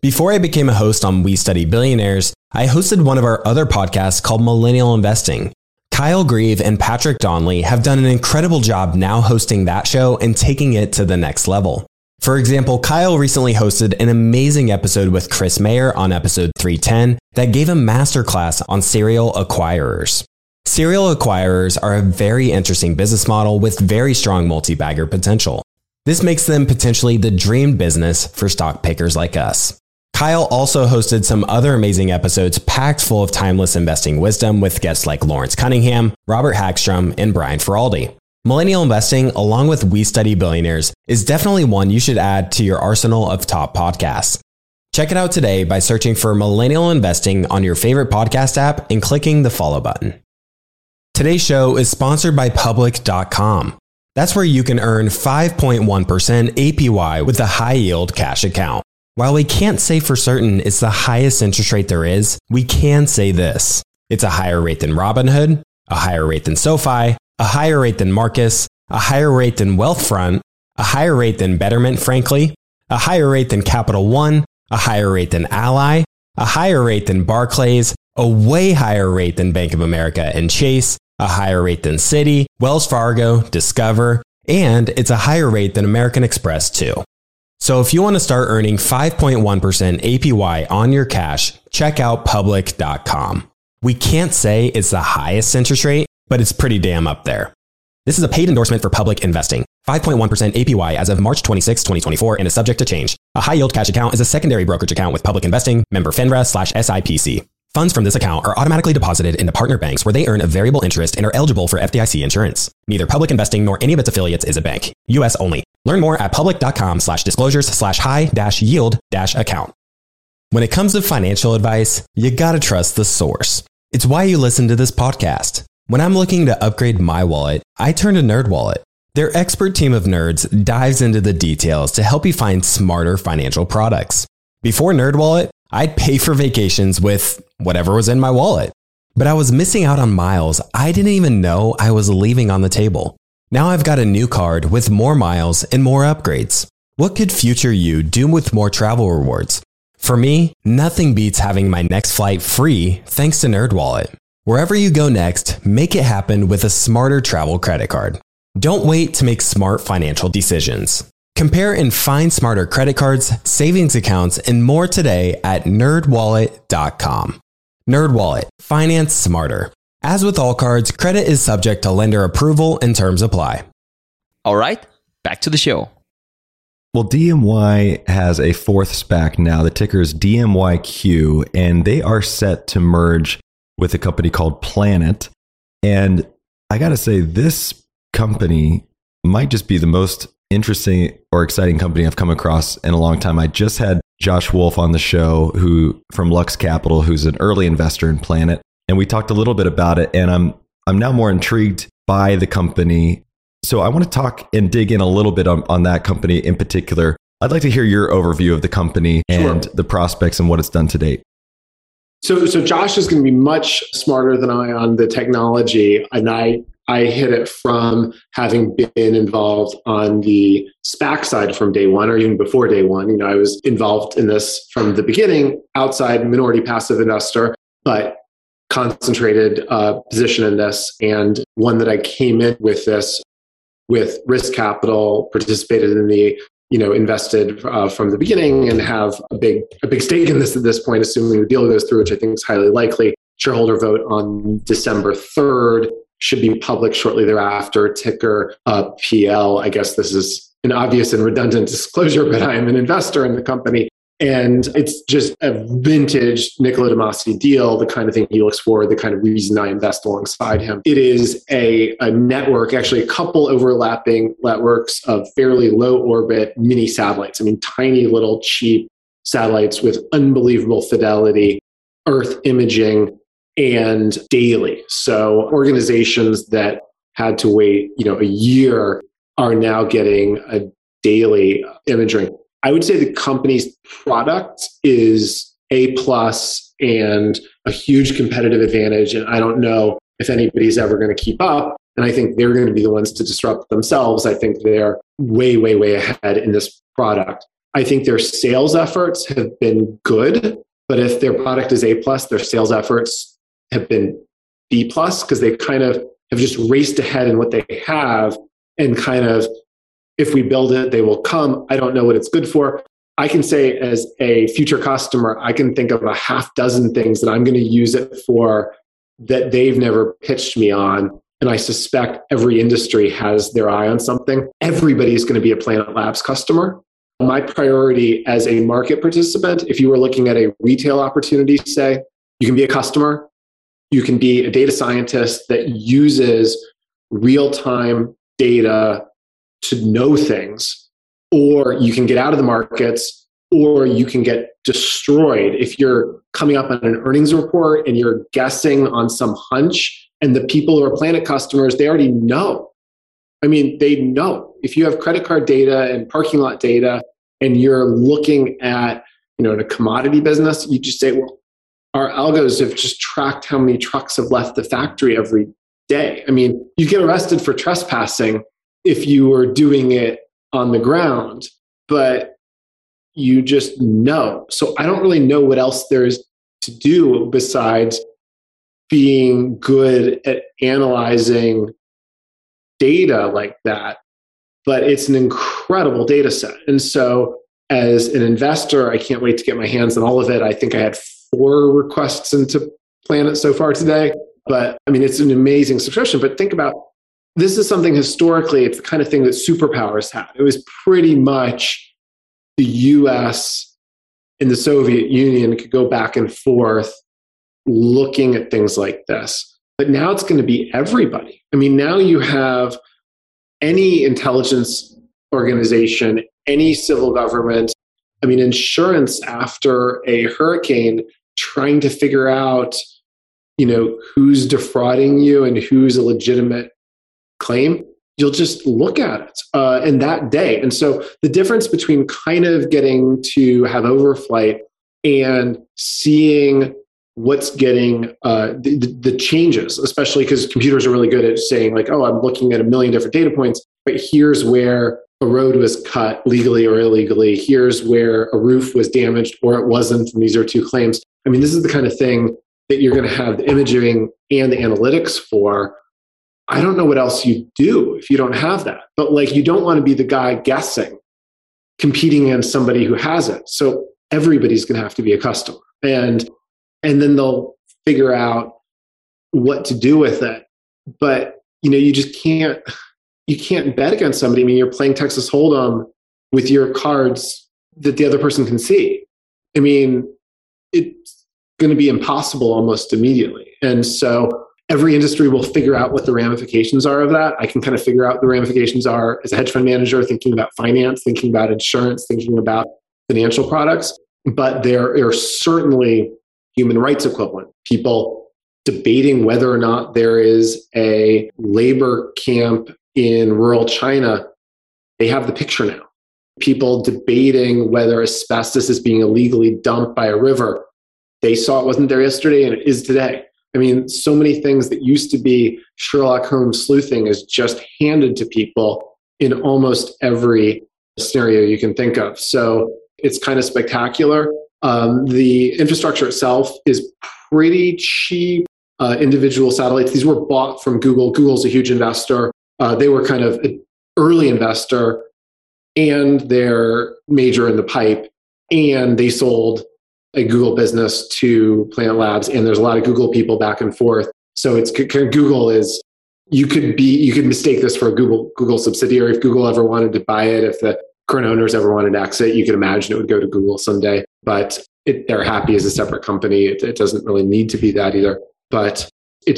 Before I became a host on We Study Billionaires, I hosted one of our other podcasts called Millennial Investing. Kyle Grieve and Patrick Donnelly have done an incredible job now hosting that show and taking it to the next level. For example, Kyle recently hosted an amazing episode with Chris Mayer on episode 310 that gave a masterclass on serial acquirers. Serial acquirers are a very interesting business model with very strong multi-bagger potential. This makes them potentially the dream business for stock pickers like us. Kyle also hosted some other amazing episodes packed full of timeless investing wisdom with guests like Lawrence Cunningham, Robert Hagstrom, and Brian Feraldi. Millennial Investing, along with We Study Billionaires, is definitely one you should add to your arsenal of top podcasts. Check it out today by searching for Millennial Investing on your favorite podcast app and clicking the follow button. Today's show is sponsored by Public.com. That's where you can earn 5.1% APY with a high-yield cash account. While we can't say for certain it's the highest interest rate there is, we can say this. It's a higher rate than Robinhood, a higher rate than SoFi, a higher rate than Marcus, a higher rate than Wealthfront, a higher rate than Betterment, frankly, a higher rate than Capital One, a higher rate than Ally, a higher rate than Barclays, a way higher rate than Bank of America and Chase, a higher rate than Citi, Wells Fargo, Discover, and it's a higher rate than American Express too. So if you want to start earning 5.1% APY on your cash, check out Public.com. We can't say it's the highest interest rate, but it's pretty damn up there. This is a paid endorsement for Public Investing. 5.1% APY as of March 26, 2024 and is subject to change. A high-yield cash account is a secondary brokerage account with Public Investing, member FINRA/SIPC. Funds from this account are automatically deposited into partner banks where they earn a variable interest and are eligible for FDIC insurance. Neither Public Investing nor any of its affiliates is a bank. U.S. only. Learn more at public.com/disclosures/high-yield-account. When it comes to financial advice, you gotta trust the source. It's why you listen to this podcast. When I'm looking to upgrade my wallet, I turn to NerdWallet. Their expert team of nerds dives into the details to help you find smarter financial products. Before NerdWallet, I'd pay for vacations with whatever was in my wallet. But I was missing out on miles I didn't even know I was leaving on the table. Now I've got a new card with more miles and more upgrades. What could future you do with more travel rewards? For me, nothing beats having my next flight free thanks to NerdWallet. Wherever you go next, make it happen with a smarter travel credit card. Don't wait to make smart financial decisions. Compare and find smarter credit cards, savings accounts, and more today at nerdwallet.com. NerdWallet. Finance smarter. As with all cards, credit is subject to lender approval and terms apply. All right, back to the show. Well, DMY has a fourth SPAC now. The ticker is DMYQ, and they are set to merge with a company called Planet. And I got to say, this company might just be the most interesting or exciting company I've come across in a long time. I just had Josh Wolf on the show, who from Lux Capital, who's an early investor in Planet, and we talked a little bit about it. And I'm now more intrigued by the company. So I want to talk and dig in a little bit on that company in particular. I'd like to hear your overview of the company and the prospects and what it's done to date. So Josh is going to be much smarter than I on the technology, and I hit it from having been involved on the SPAC side from day one, or even before day one. You know, I was involved in this from the beginning, outside minority passive investor, but concentrated position in this, and one that I came in with this with risk capital, participated in the, invested from the beginning, and have a big stake in this at this point, assuming the deal goes through, which I think is highly likely. Shareholder vote on December 3rd, should be public shortly thereafter. Ticker PL. I guess this is an obvious and redundant disclosure, but I am an investor in the company. And it's just a vintage Nicola Demasi deal, the kind of thing he looks for, the kind of reason I invest alongside him. It is a network, actually a couple overlapping networks of fairly low orbit mini satellites. I mean, tiny little cheap satellites with unbelievable fidelity, Earth imaging, and daily. So organizations that had to wait, a year are now getting a daily imagery. I would say the company's product is A+ and a huge competitive advantage. And I don't know if anybody's ever going to keep up. And I think they're going to be the ones to disrupt themselves. I think they're way, way, way ahead in this product. I think their sales efforts have been good, but if their product is A+, their sales efforts have been B+, because they kind of have just raced ahead in what they have and kind of, if we build it, they will come. I don't know what it's good for. I can say as a future customer, I can think of a half dozen things that I'm going to use it for that they've never pitched me on. And I suspect every industry has their eye on something. Everybody's going to be a Planet Labs customer. My priority as a market participant, if you were looking at a retail opportunity, say, you can be a customer, you can be a data scientist that uses real-time data to know things, or you can get out of the markets, or you can get destroyed if you're coming up on an earnings report and you're guessing on some hunch, and the people who are Planet customers, they already know. I mean, they know. If you have credit card data and parking lot data and you're looking at, in a commodity business, you just say, well, our algos have just tracked how many trucks have left the factory every day. I mean, you get arrested for trespassing if you were doing it on the ground, but you just know. So I don't really know what else there is to do besides being good at analyzing data like that. But it's an incredible data set. And so as an investor, I can't wait to get my hands on all of it. I think I had 4 requests into Planet so far today. But I mean, it's an amazing subscription. But think about, this is something historically, it's the kind of thing that superpowers had. It was pretty much the US and the Soviet Union could go back and forth looking at things like this. But now it's going to be everybody. I mean, now you have any intelligence organization, any civil government, I mean, insurance after a hurricane, trying to figure out, who's defrauding you and who's a legitimate claim. You'll just look at it in that day. And so the difference between kind of getting to have overflight and seeing what's getting the changes, especially because computers are really good at saying like, oh, I'm looking at a million different data points, but here's where a road was cut legally or illegally. Here's where a roof was damaged or it wasn't. And these are 2 claims. I mean, this is the kind of thing that you're going to have the imaging and the analytics for. I don't know what else you do if you don't have that. But like, you don't want to be the guy guessing, competing against somebody who has it. So everybody's going to have to be a customer. And then they'll figure out what to do with it. But, you just can't bet against somebody. I mean, you're playing Texas Hold'em with your cards that the other person can see. I mean, it's going to be impossible almost immediately. And so every industry will figure out what the ramifications are of that. I can kind of figure out the ramifications are as a hedge fund manager, thinking about finance, thinking about insurance, thinking about financial products. But there are certainly human rights equivalent, people debating whether or not there is a labor camp in rural China. They have the picture now. People debating whether asbestos is being illegally dumped by a river. They saw it wasn't there yesterday and it is today. I mean, so many things that used to be Sherlock Holmes sleuthing is just handed to people in almost every scenario you can think of. So it's kind of spectacular. The infrastructure itself is pretty cheap. Individual satellites, these were bought from Google. Google's a huge investor. They were kind of an early investor and they're major in the pipe. And they sold a Google business to Planet Labs. And there's a lot of Google people back and forth. So it's Google is, you could mistake this for a Google subsidiary. If Google ever wanted to buy it, if the current owners ever wanted to exit, you could imagine it would go to Google someday. But they're happy as a separate company. It doesn't really need to be that either. But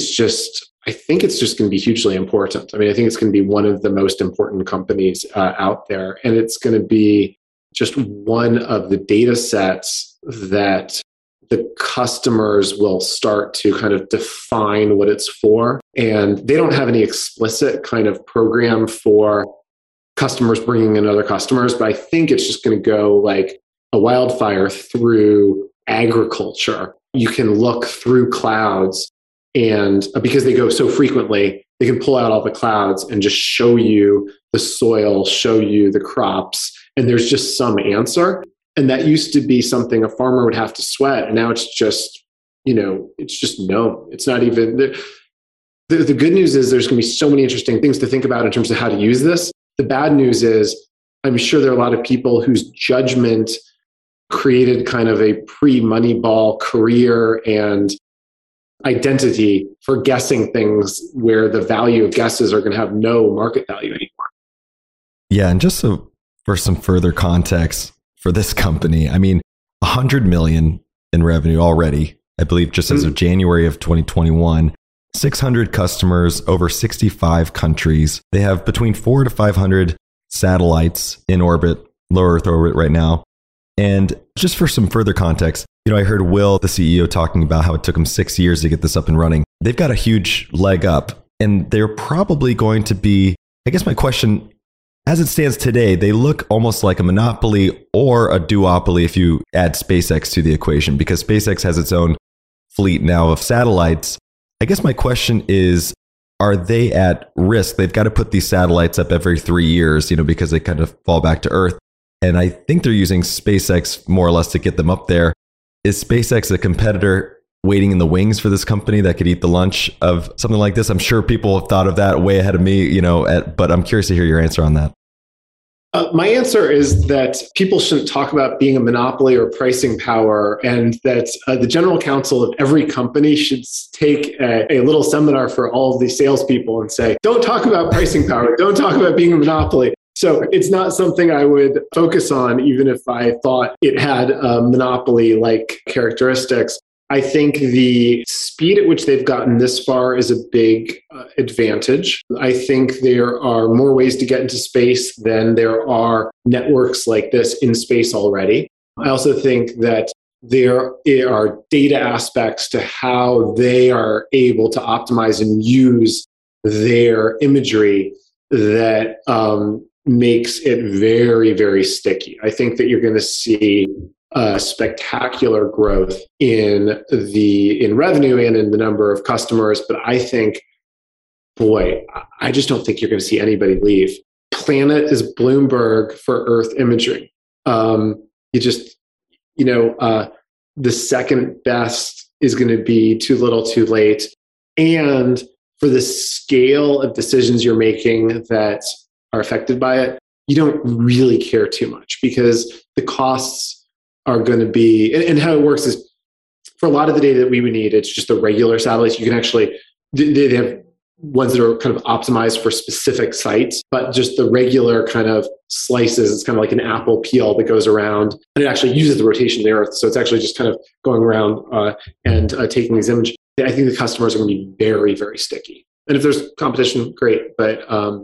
I think it's just going to be hugely important. I mean, I think it's going to be one of the most important companies out there. And it's going to be just one of the data sets that the customers will start to kind of define what it's for. And they don't have any explicit kind of program for customers bringing in other customers, but I think it's just going to go like a wildfire through agriculture. You can look through clouds, and because they go so frequently, they can pull out all the clouds and just show you the soil, show you the crops, and there's just some answer. And that used to be something a farmer would have to sweat. And now it's just, it's just known. It's not even, the good news is there's going to be so many interesting things to think about in terms of how to use this. The bad news is I'm sure there are a lot of people whose judgment created kind of a pre-Moneyball career and identity for guessing things where the value of guesses are going to have no market value anymore. Yeah. And just for some further context for this company, I mean, 100 million in revenue already, I believe, just as of January of 2021, 600 customers, over 65 countries. They have between 400 to 500 satellites in orbit, low Earth orbit right now. And just for some further context, I heard Will, the CEO, talking about how it took him 6 years to get this up and running. They've got a huge leg up, and they're probably going to be, I guess my question, as it stands today, they look almost like a monopoly or a duopoly if you add SpaceX to the equation, because SpaceX has its own fleet now of satellites. I guess my question is, are they at risk? They've got to put these satellites up every 3 years, because they kind of fall back to Earth. And I think they're using SpaceX more or less to get them up there. Is SpaceX a competitor waiting in the wings for this company that could eat the lunch of something like this? I'm sure people have thought of that way ahead of me, but I'm curious to hear your answer on that. My answer is that people shouldn't talk about being a monopoly or pricing power, and that the general counsel of every company should take a little seminar for all of these salespeople and say, don't talk about pricing power, don't talk about being a monopoly. So it's not something I would focus on, even if I thought it had monopoly-like characteristics. I think the speed at which they've gotten this far is a big advantage. I think there are more ways to get into space than there are networks like this in space already. I also think that there are data aspects to how they are able to optimize and use their imagery that makes it very, very sticky. I think that you're going to see spectacular growth in revenue and in the number of customers. But I think, I just don't think you're going to see anybody leave. Planet is Bloomberg for Earth imaging. The second best is going to be too little, too late. And for the scale of decisions you're making that are affected by it, you don't really care too much, because the costs are going to be, and how it works is, for a lot of the data that we would need, it's just the regular satellites. You can actually, they have ones that are kind of optimized for specific sites, but just the regular kind of slices, it's kind of like an apple peel that goes around, and it actually uses the rotation of the Earth. So it's actually just kind of going around and taking these images. I think the customers are going to be very, very sticky. And if there's competition, great. But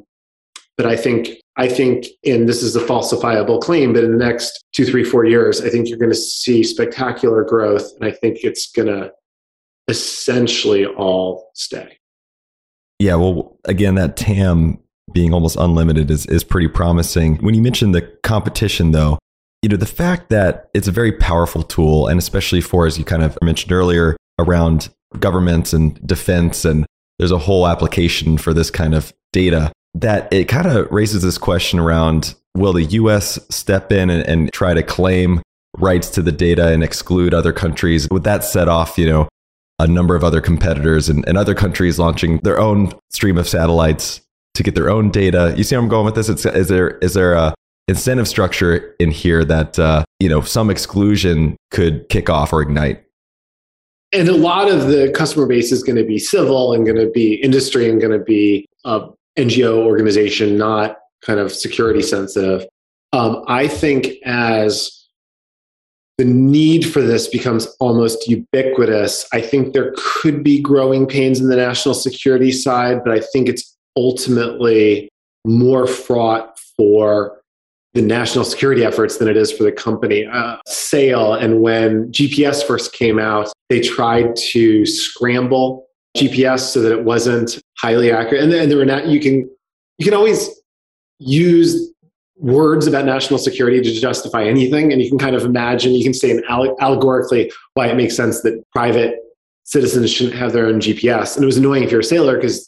I think, and this is a falsifiable claim, but in the next 2, 3, 4 years, I think you're going to see spectacular growth. And I think it's going to essentially all stay. Yeah, well, again, that TAM being almost unlimited is pretty promising. When you mentioned the competition, though, the fact that it's a very powerful tool, and especially for, as you kind of mentioned earlier, around governments and defense, and there's a whole application for this kind of data, that it kind of raises this question around, will the US step in and try to claim rights to the data and exclude other countries? Would that set off, a number of other competitors and other countries launching their own stream of satellites to get their own data? You see where I'm going with this? Is there a incentive structure in here that, some exclusion could kick off or ignite? And a lot of the customer base is going to be civil and going to be industry and going to be NGO organization, not kind of security sensitive. I think as the need for this becomes almost ubiquitous, I think there could be growing pains in the national security side, but I think it's ultimately more fraught for the national security efforts than it is for the company. Sail, and when GPS first came out, they tried to scramble GPS so that it wasn't highly accurate. And there were not, you can always use words about national security to justify anything, and you can kind of imagine, you can say allegorically why it makes sense that private citizens shouldn't have their own GPS. And it was annoying if you're a sailor because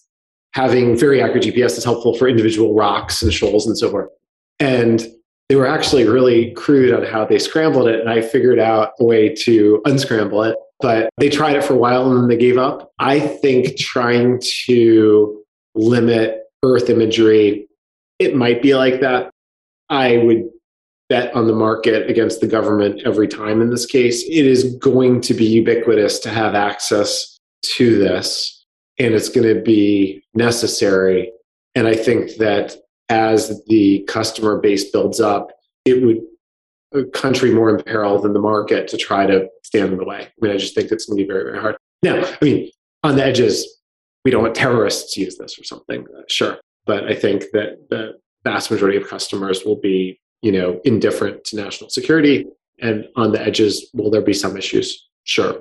having very accurate GPS is helpful for individual rocks and shoals and so forth. And they were actually really crude on how they scrambled it. And I figured out a way to unscramble it, but they tried it for a while and then they gave up. I think trying to limit Earth imagery, it might be like that. I would bet on the market against the government every time in this case. It is going to be ubiquitous to have access to this, and it's going to be necessary. And I think that as the customer base builds up, it would a country more in peril than the market to try to stand in the way. I mean, I just think it's going to be very, very hard. Now, I mean, on the edges, we don't want terrorists to use this or something, sure. But I think that the vast majority of customers will be, indifferent to national security. And on the edges, will there be some issues? Sure.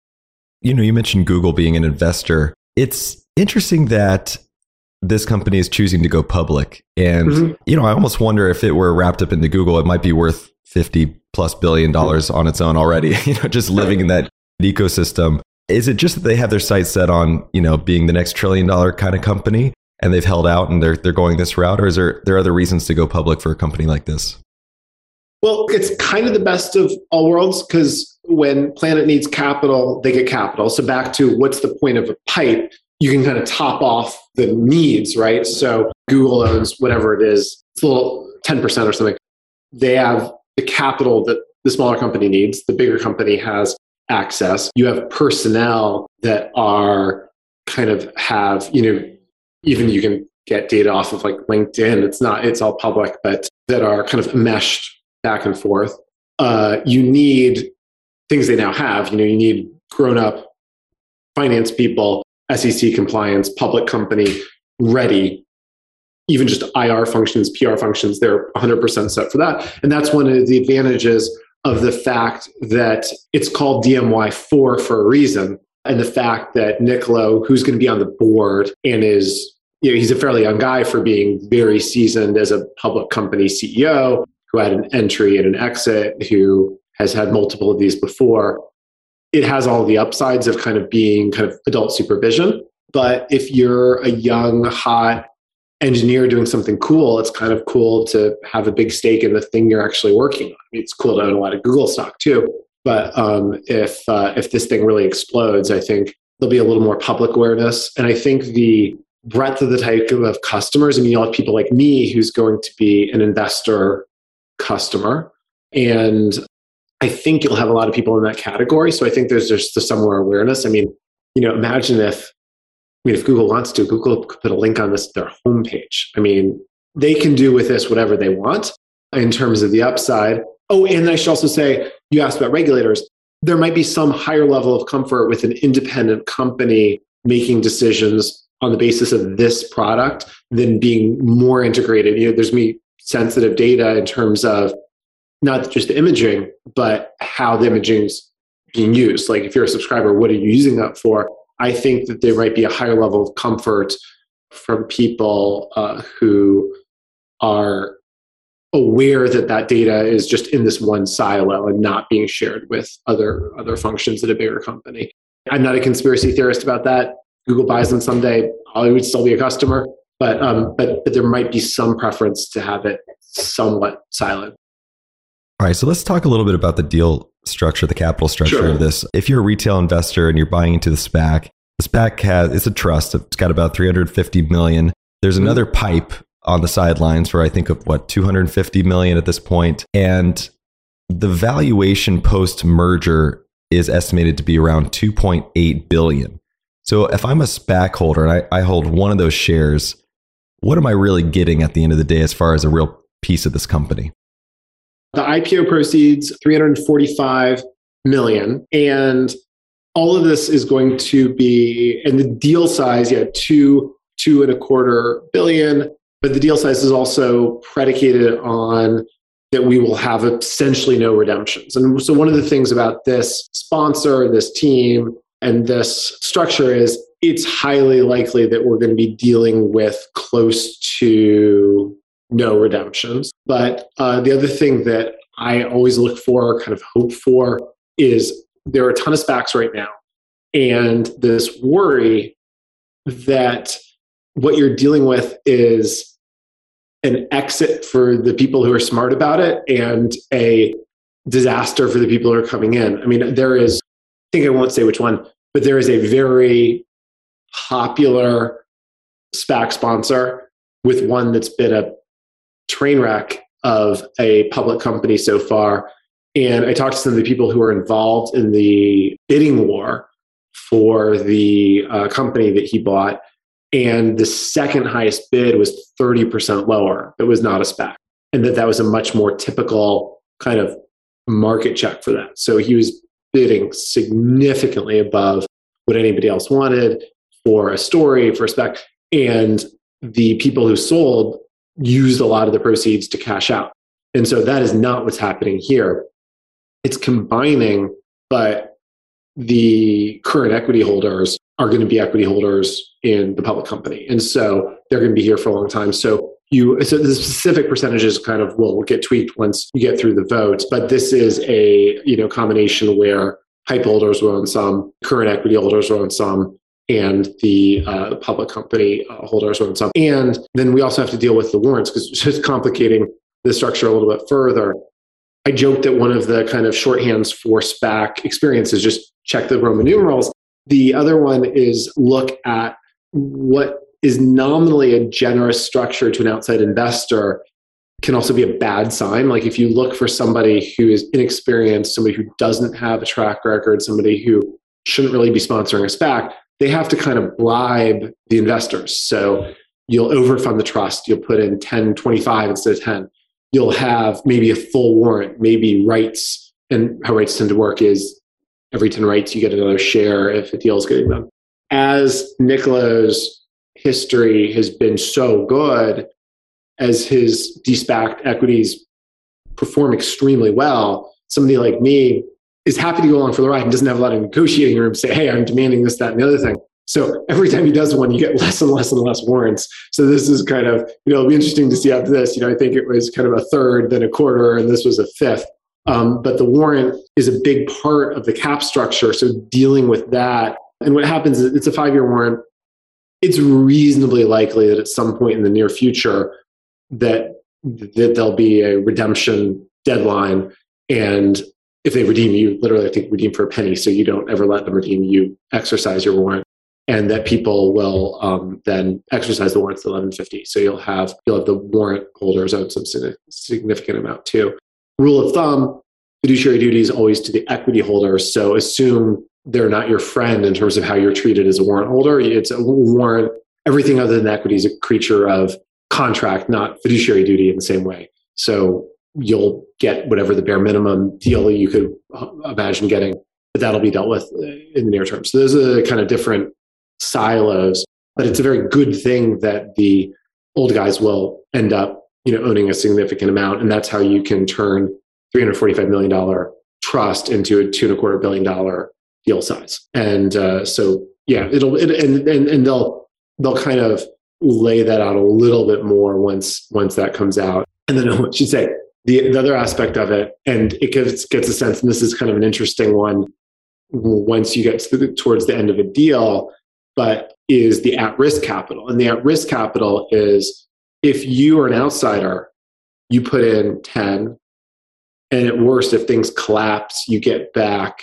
You mentioned Google being an investor. It's interesting that this company is choosing to go public. And, I almost wonder if it were wrapped up into Google, it might be worth $50+ billion on its own already, just living in that ecosystem. Is it just that they have their sights set on, being the next $1 trillion kind of company and they've held out and they're going this route? Or is there other reasons to go public for a company like this? Well, it's kind of the best of all worlds because when Planet needs capital, they get capital. So back to what's the point of a PIPE? You can kind of top off the needs, right? So Google owns whatever it is, it's a little 10% or something. They have the capital that the smaller company needs. The bigger company has access. You have personnel that are kind of have, even you can get data off of like LinkedIn. It's all public, but that are kind of meshed back and forth. You need things they now have. You need grown-up finance people, SEC compliance, public company ready, even just IR functions, PR functions, they're 100% set for that. And that's one of the advantages of the fact that it's called DMY4 for a reason. And the fact that Niccolo, who's going to be on the board and is, he's a fairly young guy for being very seasoned as a public company CEO, who had an entry and an exit, who has had multiple of these before. It has all the upsides of kind of being kind of adult supervision. But if you're a young, hot engineer doing something cool, it's kind of cool to have a big stake in the thing you're actually working on. I mean, it's cool to own a lot of Google stock too. But if this thing really explodes, I think there'll be a little more public awareness. And I think the breadth of the type of customers, you'll have people like me who's going to be an investor customer. And I think you'll have a lot of people in that category. So I think there's just some more awareness. Imagine if Google wants to, Google could put a link on their homepage. They can do with this whatever they want in terms of the upside. Oh, and I should also say, you asked about regulators. There might be some higher level of comfort with an independent company making decisions on the basis of this product than being more integrated. There's sensitive data in terms of not just the imaging, but how the imaging is being used. Like if you're a subscriber, what are you using that for? I think that there might be a higher level of comfort from people who are aware that data is just in this one silo and not being shared with other functions at a bigger company. I'm not a conspiracy theorist about that. Google buys them someday. I would still be a customer, but there might be some preference to have it somewhat silent. All right, so let's talk a little bit about the deal structure, the capital structure of this. If you're a retail investor and you're buying into the SPAC it's a trust. It's got about $350 million. There's another PIPE on the sidelines for I think of $250 million at this point. And the valuation post-merger is estimated to be around $2.8 billion. So if I'm a SPAC holder and I hold one of those shares, what am I really getting at the end of the day as far as a real piece of this company? The IPO proceeds, $345 million. And all of this is going to be, and the deal size, $2.25 billion. But the deal size is also predicated on that we will have essentially no redemptions. And so one of the things about this sponsor, this team, and this structure is it's highly likely that we're going to be dealing with close to no redemptions. But the other thing that I always look for, kind of hope for, is there are a ton of SPACs right now. And this worry that what you're dealing with is an exit for the people who are smart about it and a disaster for the people who are coming in. I mean, there is, I think I won't say which one, but there is a very popular SPAC sponsor with one that's been a train wreck of a public company so far. And I talked to some of the people who are involved in the bidding war for the company that he bought. And the second highest bid was 30% lower. It was not a SPAC. And that was a much more typical kind of market check for that. So he was bidding significantly above what anybody else wanted for a story, for a SPAC. And the people who sold used a lot of the proceeds to cash out. And so that is not what's happening here. It's combining, but the current equity holders are going to be equity holders in the public company. And so they're going to be here for a long time. So the specific percentages kind of will get tweaked once you get through the vote. But this is a combination where PIPE holders will own some, current equity holders will own some, and the public company holders will own some. And then we also have to deal with the warrants because it's just complicating the structure a little bit further. I joked that one of the kind of shorthands for SPAC experience is just check the Roman numerals. The other one is look at what is nominally a generous structure to an outside investor can also be a bad sign. Like if you look for somebody who is inexperienced, somebody who doesn't have a track record, somebody who shouldn't really be sponsoring a SPAC, they have to kind of bribe the investors. So you'll overfund the trust. You'll put in 10, 25 instead of 10. You'll have maybe a full warrant, maybe rights. And how rights tend to work is every 10 rights, you get another share if a deal is getting done. As Nicolo's history has been so good, as his de-SPACed equities perform extremely well, somebody like me is happy to go along for the ride and doesn't have a lot of negotiating room to say, hey, I'm demanding this, that, and the other thing. So every time he does one, you get less and less and less warrants. So this is kind of, it'll be interesting to see after this. I think it was kind of a third, then a quarter, and this was a fifth. But the warrant is a big part of the cap structure. So dealing with that, and what happens is it's a 5-year warrant. It's reasonably likely that at some point in the near future that there'll be a redemption deadline. And if they redeem you, literally, I think redeem for a penny. So you don't ever let them redeem you, exercise your warrant. And that people will then exercise the warrants at $11.50. So you'll have the warrant holders own some significant amount too. Rule of thumb, fiduciary duty is always to the equity holders. So assume they're not your friend in terms of how you're treated as a warrant holder. It's a warrant. Everything other than equity is a creature of contract, not fiduciary duty in the same way. So you'll get whatever the bare minimum deal you could imagine getting, but that'll be dealt with in the near term. So those are kind of different silos, but it's a very good thing that the old guys will end up, owning a significant amount. And that's how you can turn $345 million trust into a $2.25 billion deal size. And so, yeah, and they'll kind of lay that out a little bit more once that comes out. And then I should say the other aspect of it, and it gets a sense, and this is kind of an interesting one once you get towards the end of a deal, but is the at-risk capital. And the at-risk capital is if you are an outsider, you put in 10, and at worst, if things collapse, you get back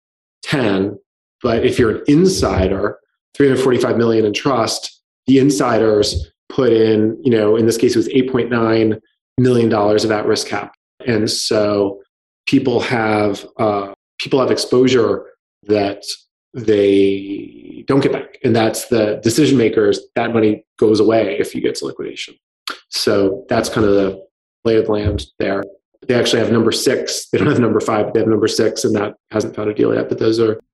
10. But if you're an insider, $345 million in trust, the insiders put in, in this case, it was $8.9 million of at-risk cap. And so people have exposure that they don't get back. And that's the decision makers, that money goes away if you get to liquidation. So that's kind of the lay of the land there. They actually have number 6. They don't have number 5, but they have number 6, and that hasn't found a deal yet. But those are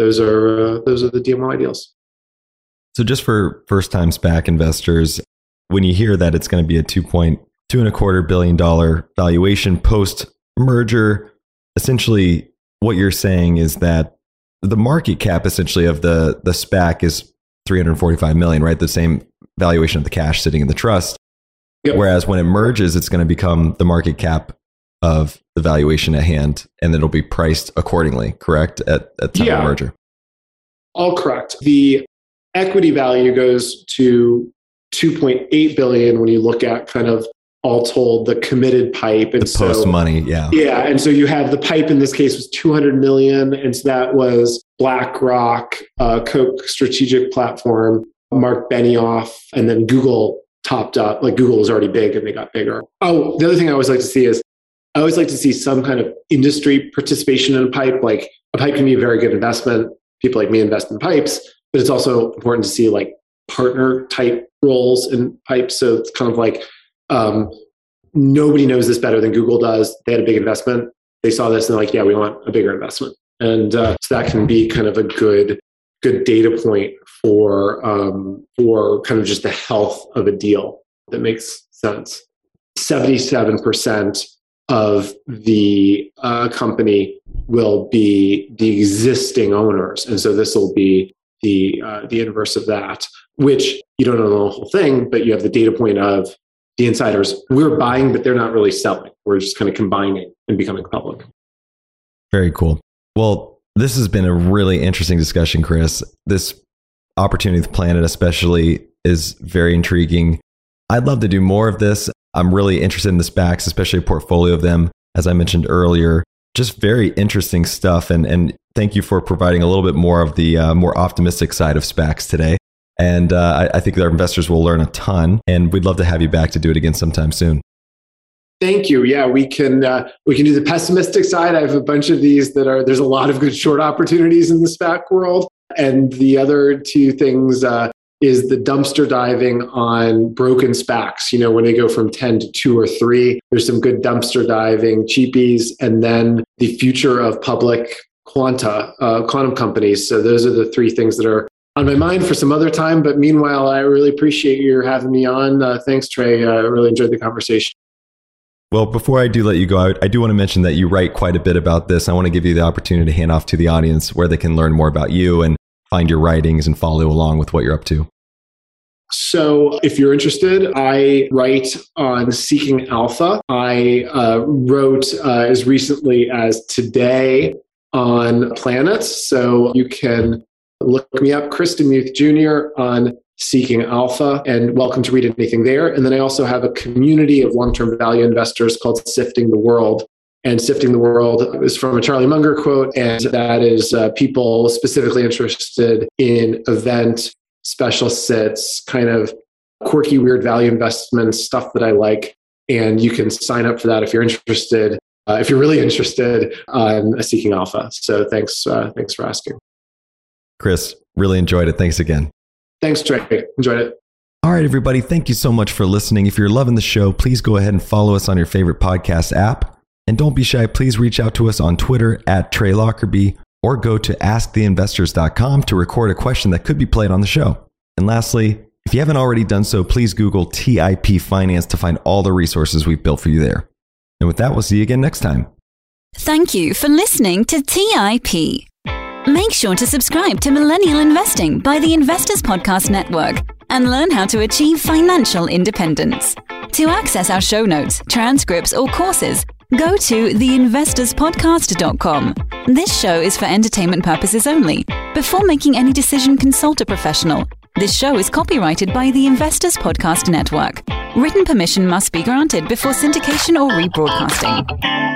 the DMY deals. So just for first-time SPAC investors, when you hear that it's going to be a $2.25 billion valuation post-merger, essentially what you're saying is that the market cap essentially of the SPAC is $345 million, right? The same valuation of the cash sitting in the trust. Yep. Whereas when it merges, it's going to become the market cap of the valuation at hand, and it'll be priced accordingly, correct? At time of merger. All correct. The equity value goes to $2.8 billion when you look at kind of all told the committed pipe. And the post money, yeah. Yeah, and so you have the pipe in this case was $200 million, and so that was BlackRock, Koch Strategic Platform, Mark Benioff, and then Google topped up. Like Google was already big and they got bigger. Oh, the other thing I always like to see is I always like to see some kind of industry participation in a pipe. Like a pipe can be a very good investment. People like me invest in pipes, but it's also important to see like partner type roles in pipes. So it's kind of like nobody knows this better than Google does. They had a big investment. They saw this and they're like, yeah, we want a bigger investment. And so that can be kind of a good data point for kind of just the health of a deal that makes sense. 77% of the company will be the existing owners. And so this will be the inverse of that, which you don't know the whole thing, but you have the data point of the insiders. We're buying, but they're not really selling. We're just kind of combining and becoming public. Very cool. Well, this has been a really interesting discussion, Chris. This opportunity with Planet especially is very intriguing. I'd love to do more of this. I'm really interested in the SPACs, especially a portfolio of them, as I mentioned earlier. Just very interesting stuff. And thank you for providing a little bit more of the more optimistic side of SPACs today. And I think that our investors will learn a ton. And we'd love to have you back to do it again sometime soon. Thank you. Yeah, we can do the pessimistic side. I have a bunch of these there's a lot of good short opportunities in the SPAC world. And the other two things is the dumpster diving on broken SPACs. You know, when they go from 10 to 2 or 3, there's some good dumpster diving cheapies, and then the future of public quantum companies. So those are the 3 things that are on my mind for some other time. But meanwhile, I really appreciate your having me on. Thanks, Trey. I really enjoyed the conversation. Well, before I do let you go, I do want to mention that you write quite a bit about this. I want to give you the opportunity to hand off to the audience where they can learn more about you and find your writings and follow along with what you're up to. So if you're interested, I write on Seeking Alpha. I wrote as recently as today on Planet. So you can look me up, Chris DeMuth Jr. on Seeking Alpha, and welcome to read anything there. And then I also have a community of long-term value investors called Sifting the World. And Sifting the World is from a Charlie Munger quote, and that is people specifically interested in event, special sits, kind of quirky, weird value investments, stuff that I like. And you can sign up for that if you're interested, if you're really interested on Seeking Alpha. So thanks for asking. Chris, really enjoyed it. Thanks again. Thanks, Trey. Enjoyed it. All right, everybody. Thank you so much for listening. If you're loving the show, please go ahead and follow us on your favorite podcast app. And don't be shy. Please reach out to us on Twitter @TreyLockerby or go to AskTheInvestors.com to record a question that could be played on the show. And lastly, if you haven't already done so, please Google TIP Finance to find all the resources we've built for you there. And with that, we'll see you again next time. Thank you for listening to TIP. Make sure to subscribe to Millennial Investing by the Investors Podcast Network and learn how to achieve financial independence. To access our show notes, transcripts, or courses, go to theinvestorspodcast.com. This show is for entertainment purposes only. Before making any decision, consult a professional. This show is copyrighted by the Investors Podcast Network. Written permission must be granted before syndication or rebroadcasting.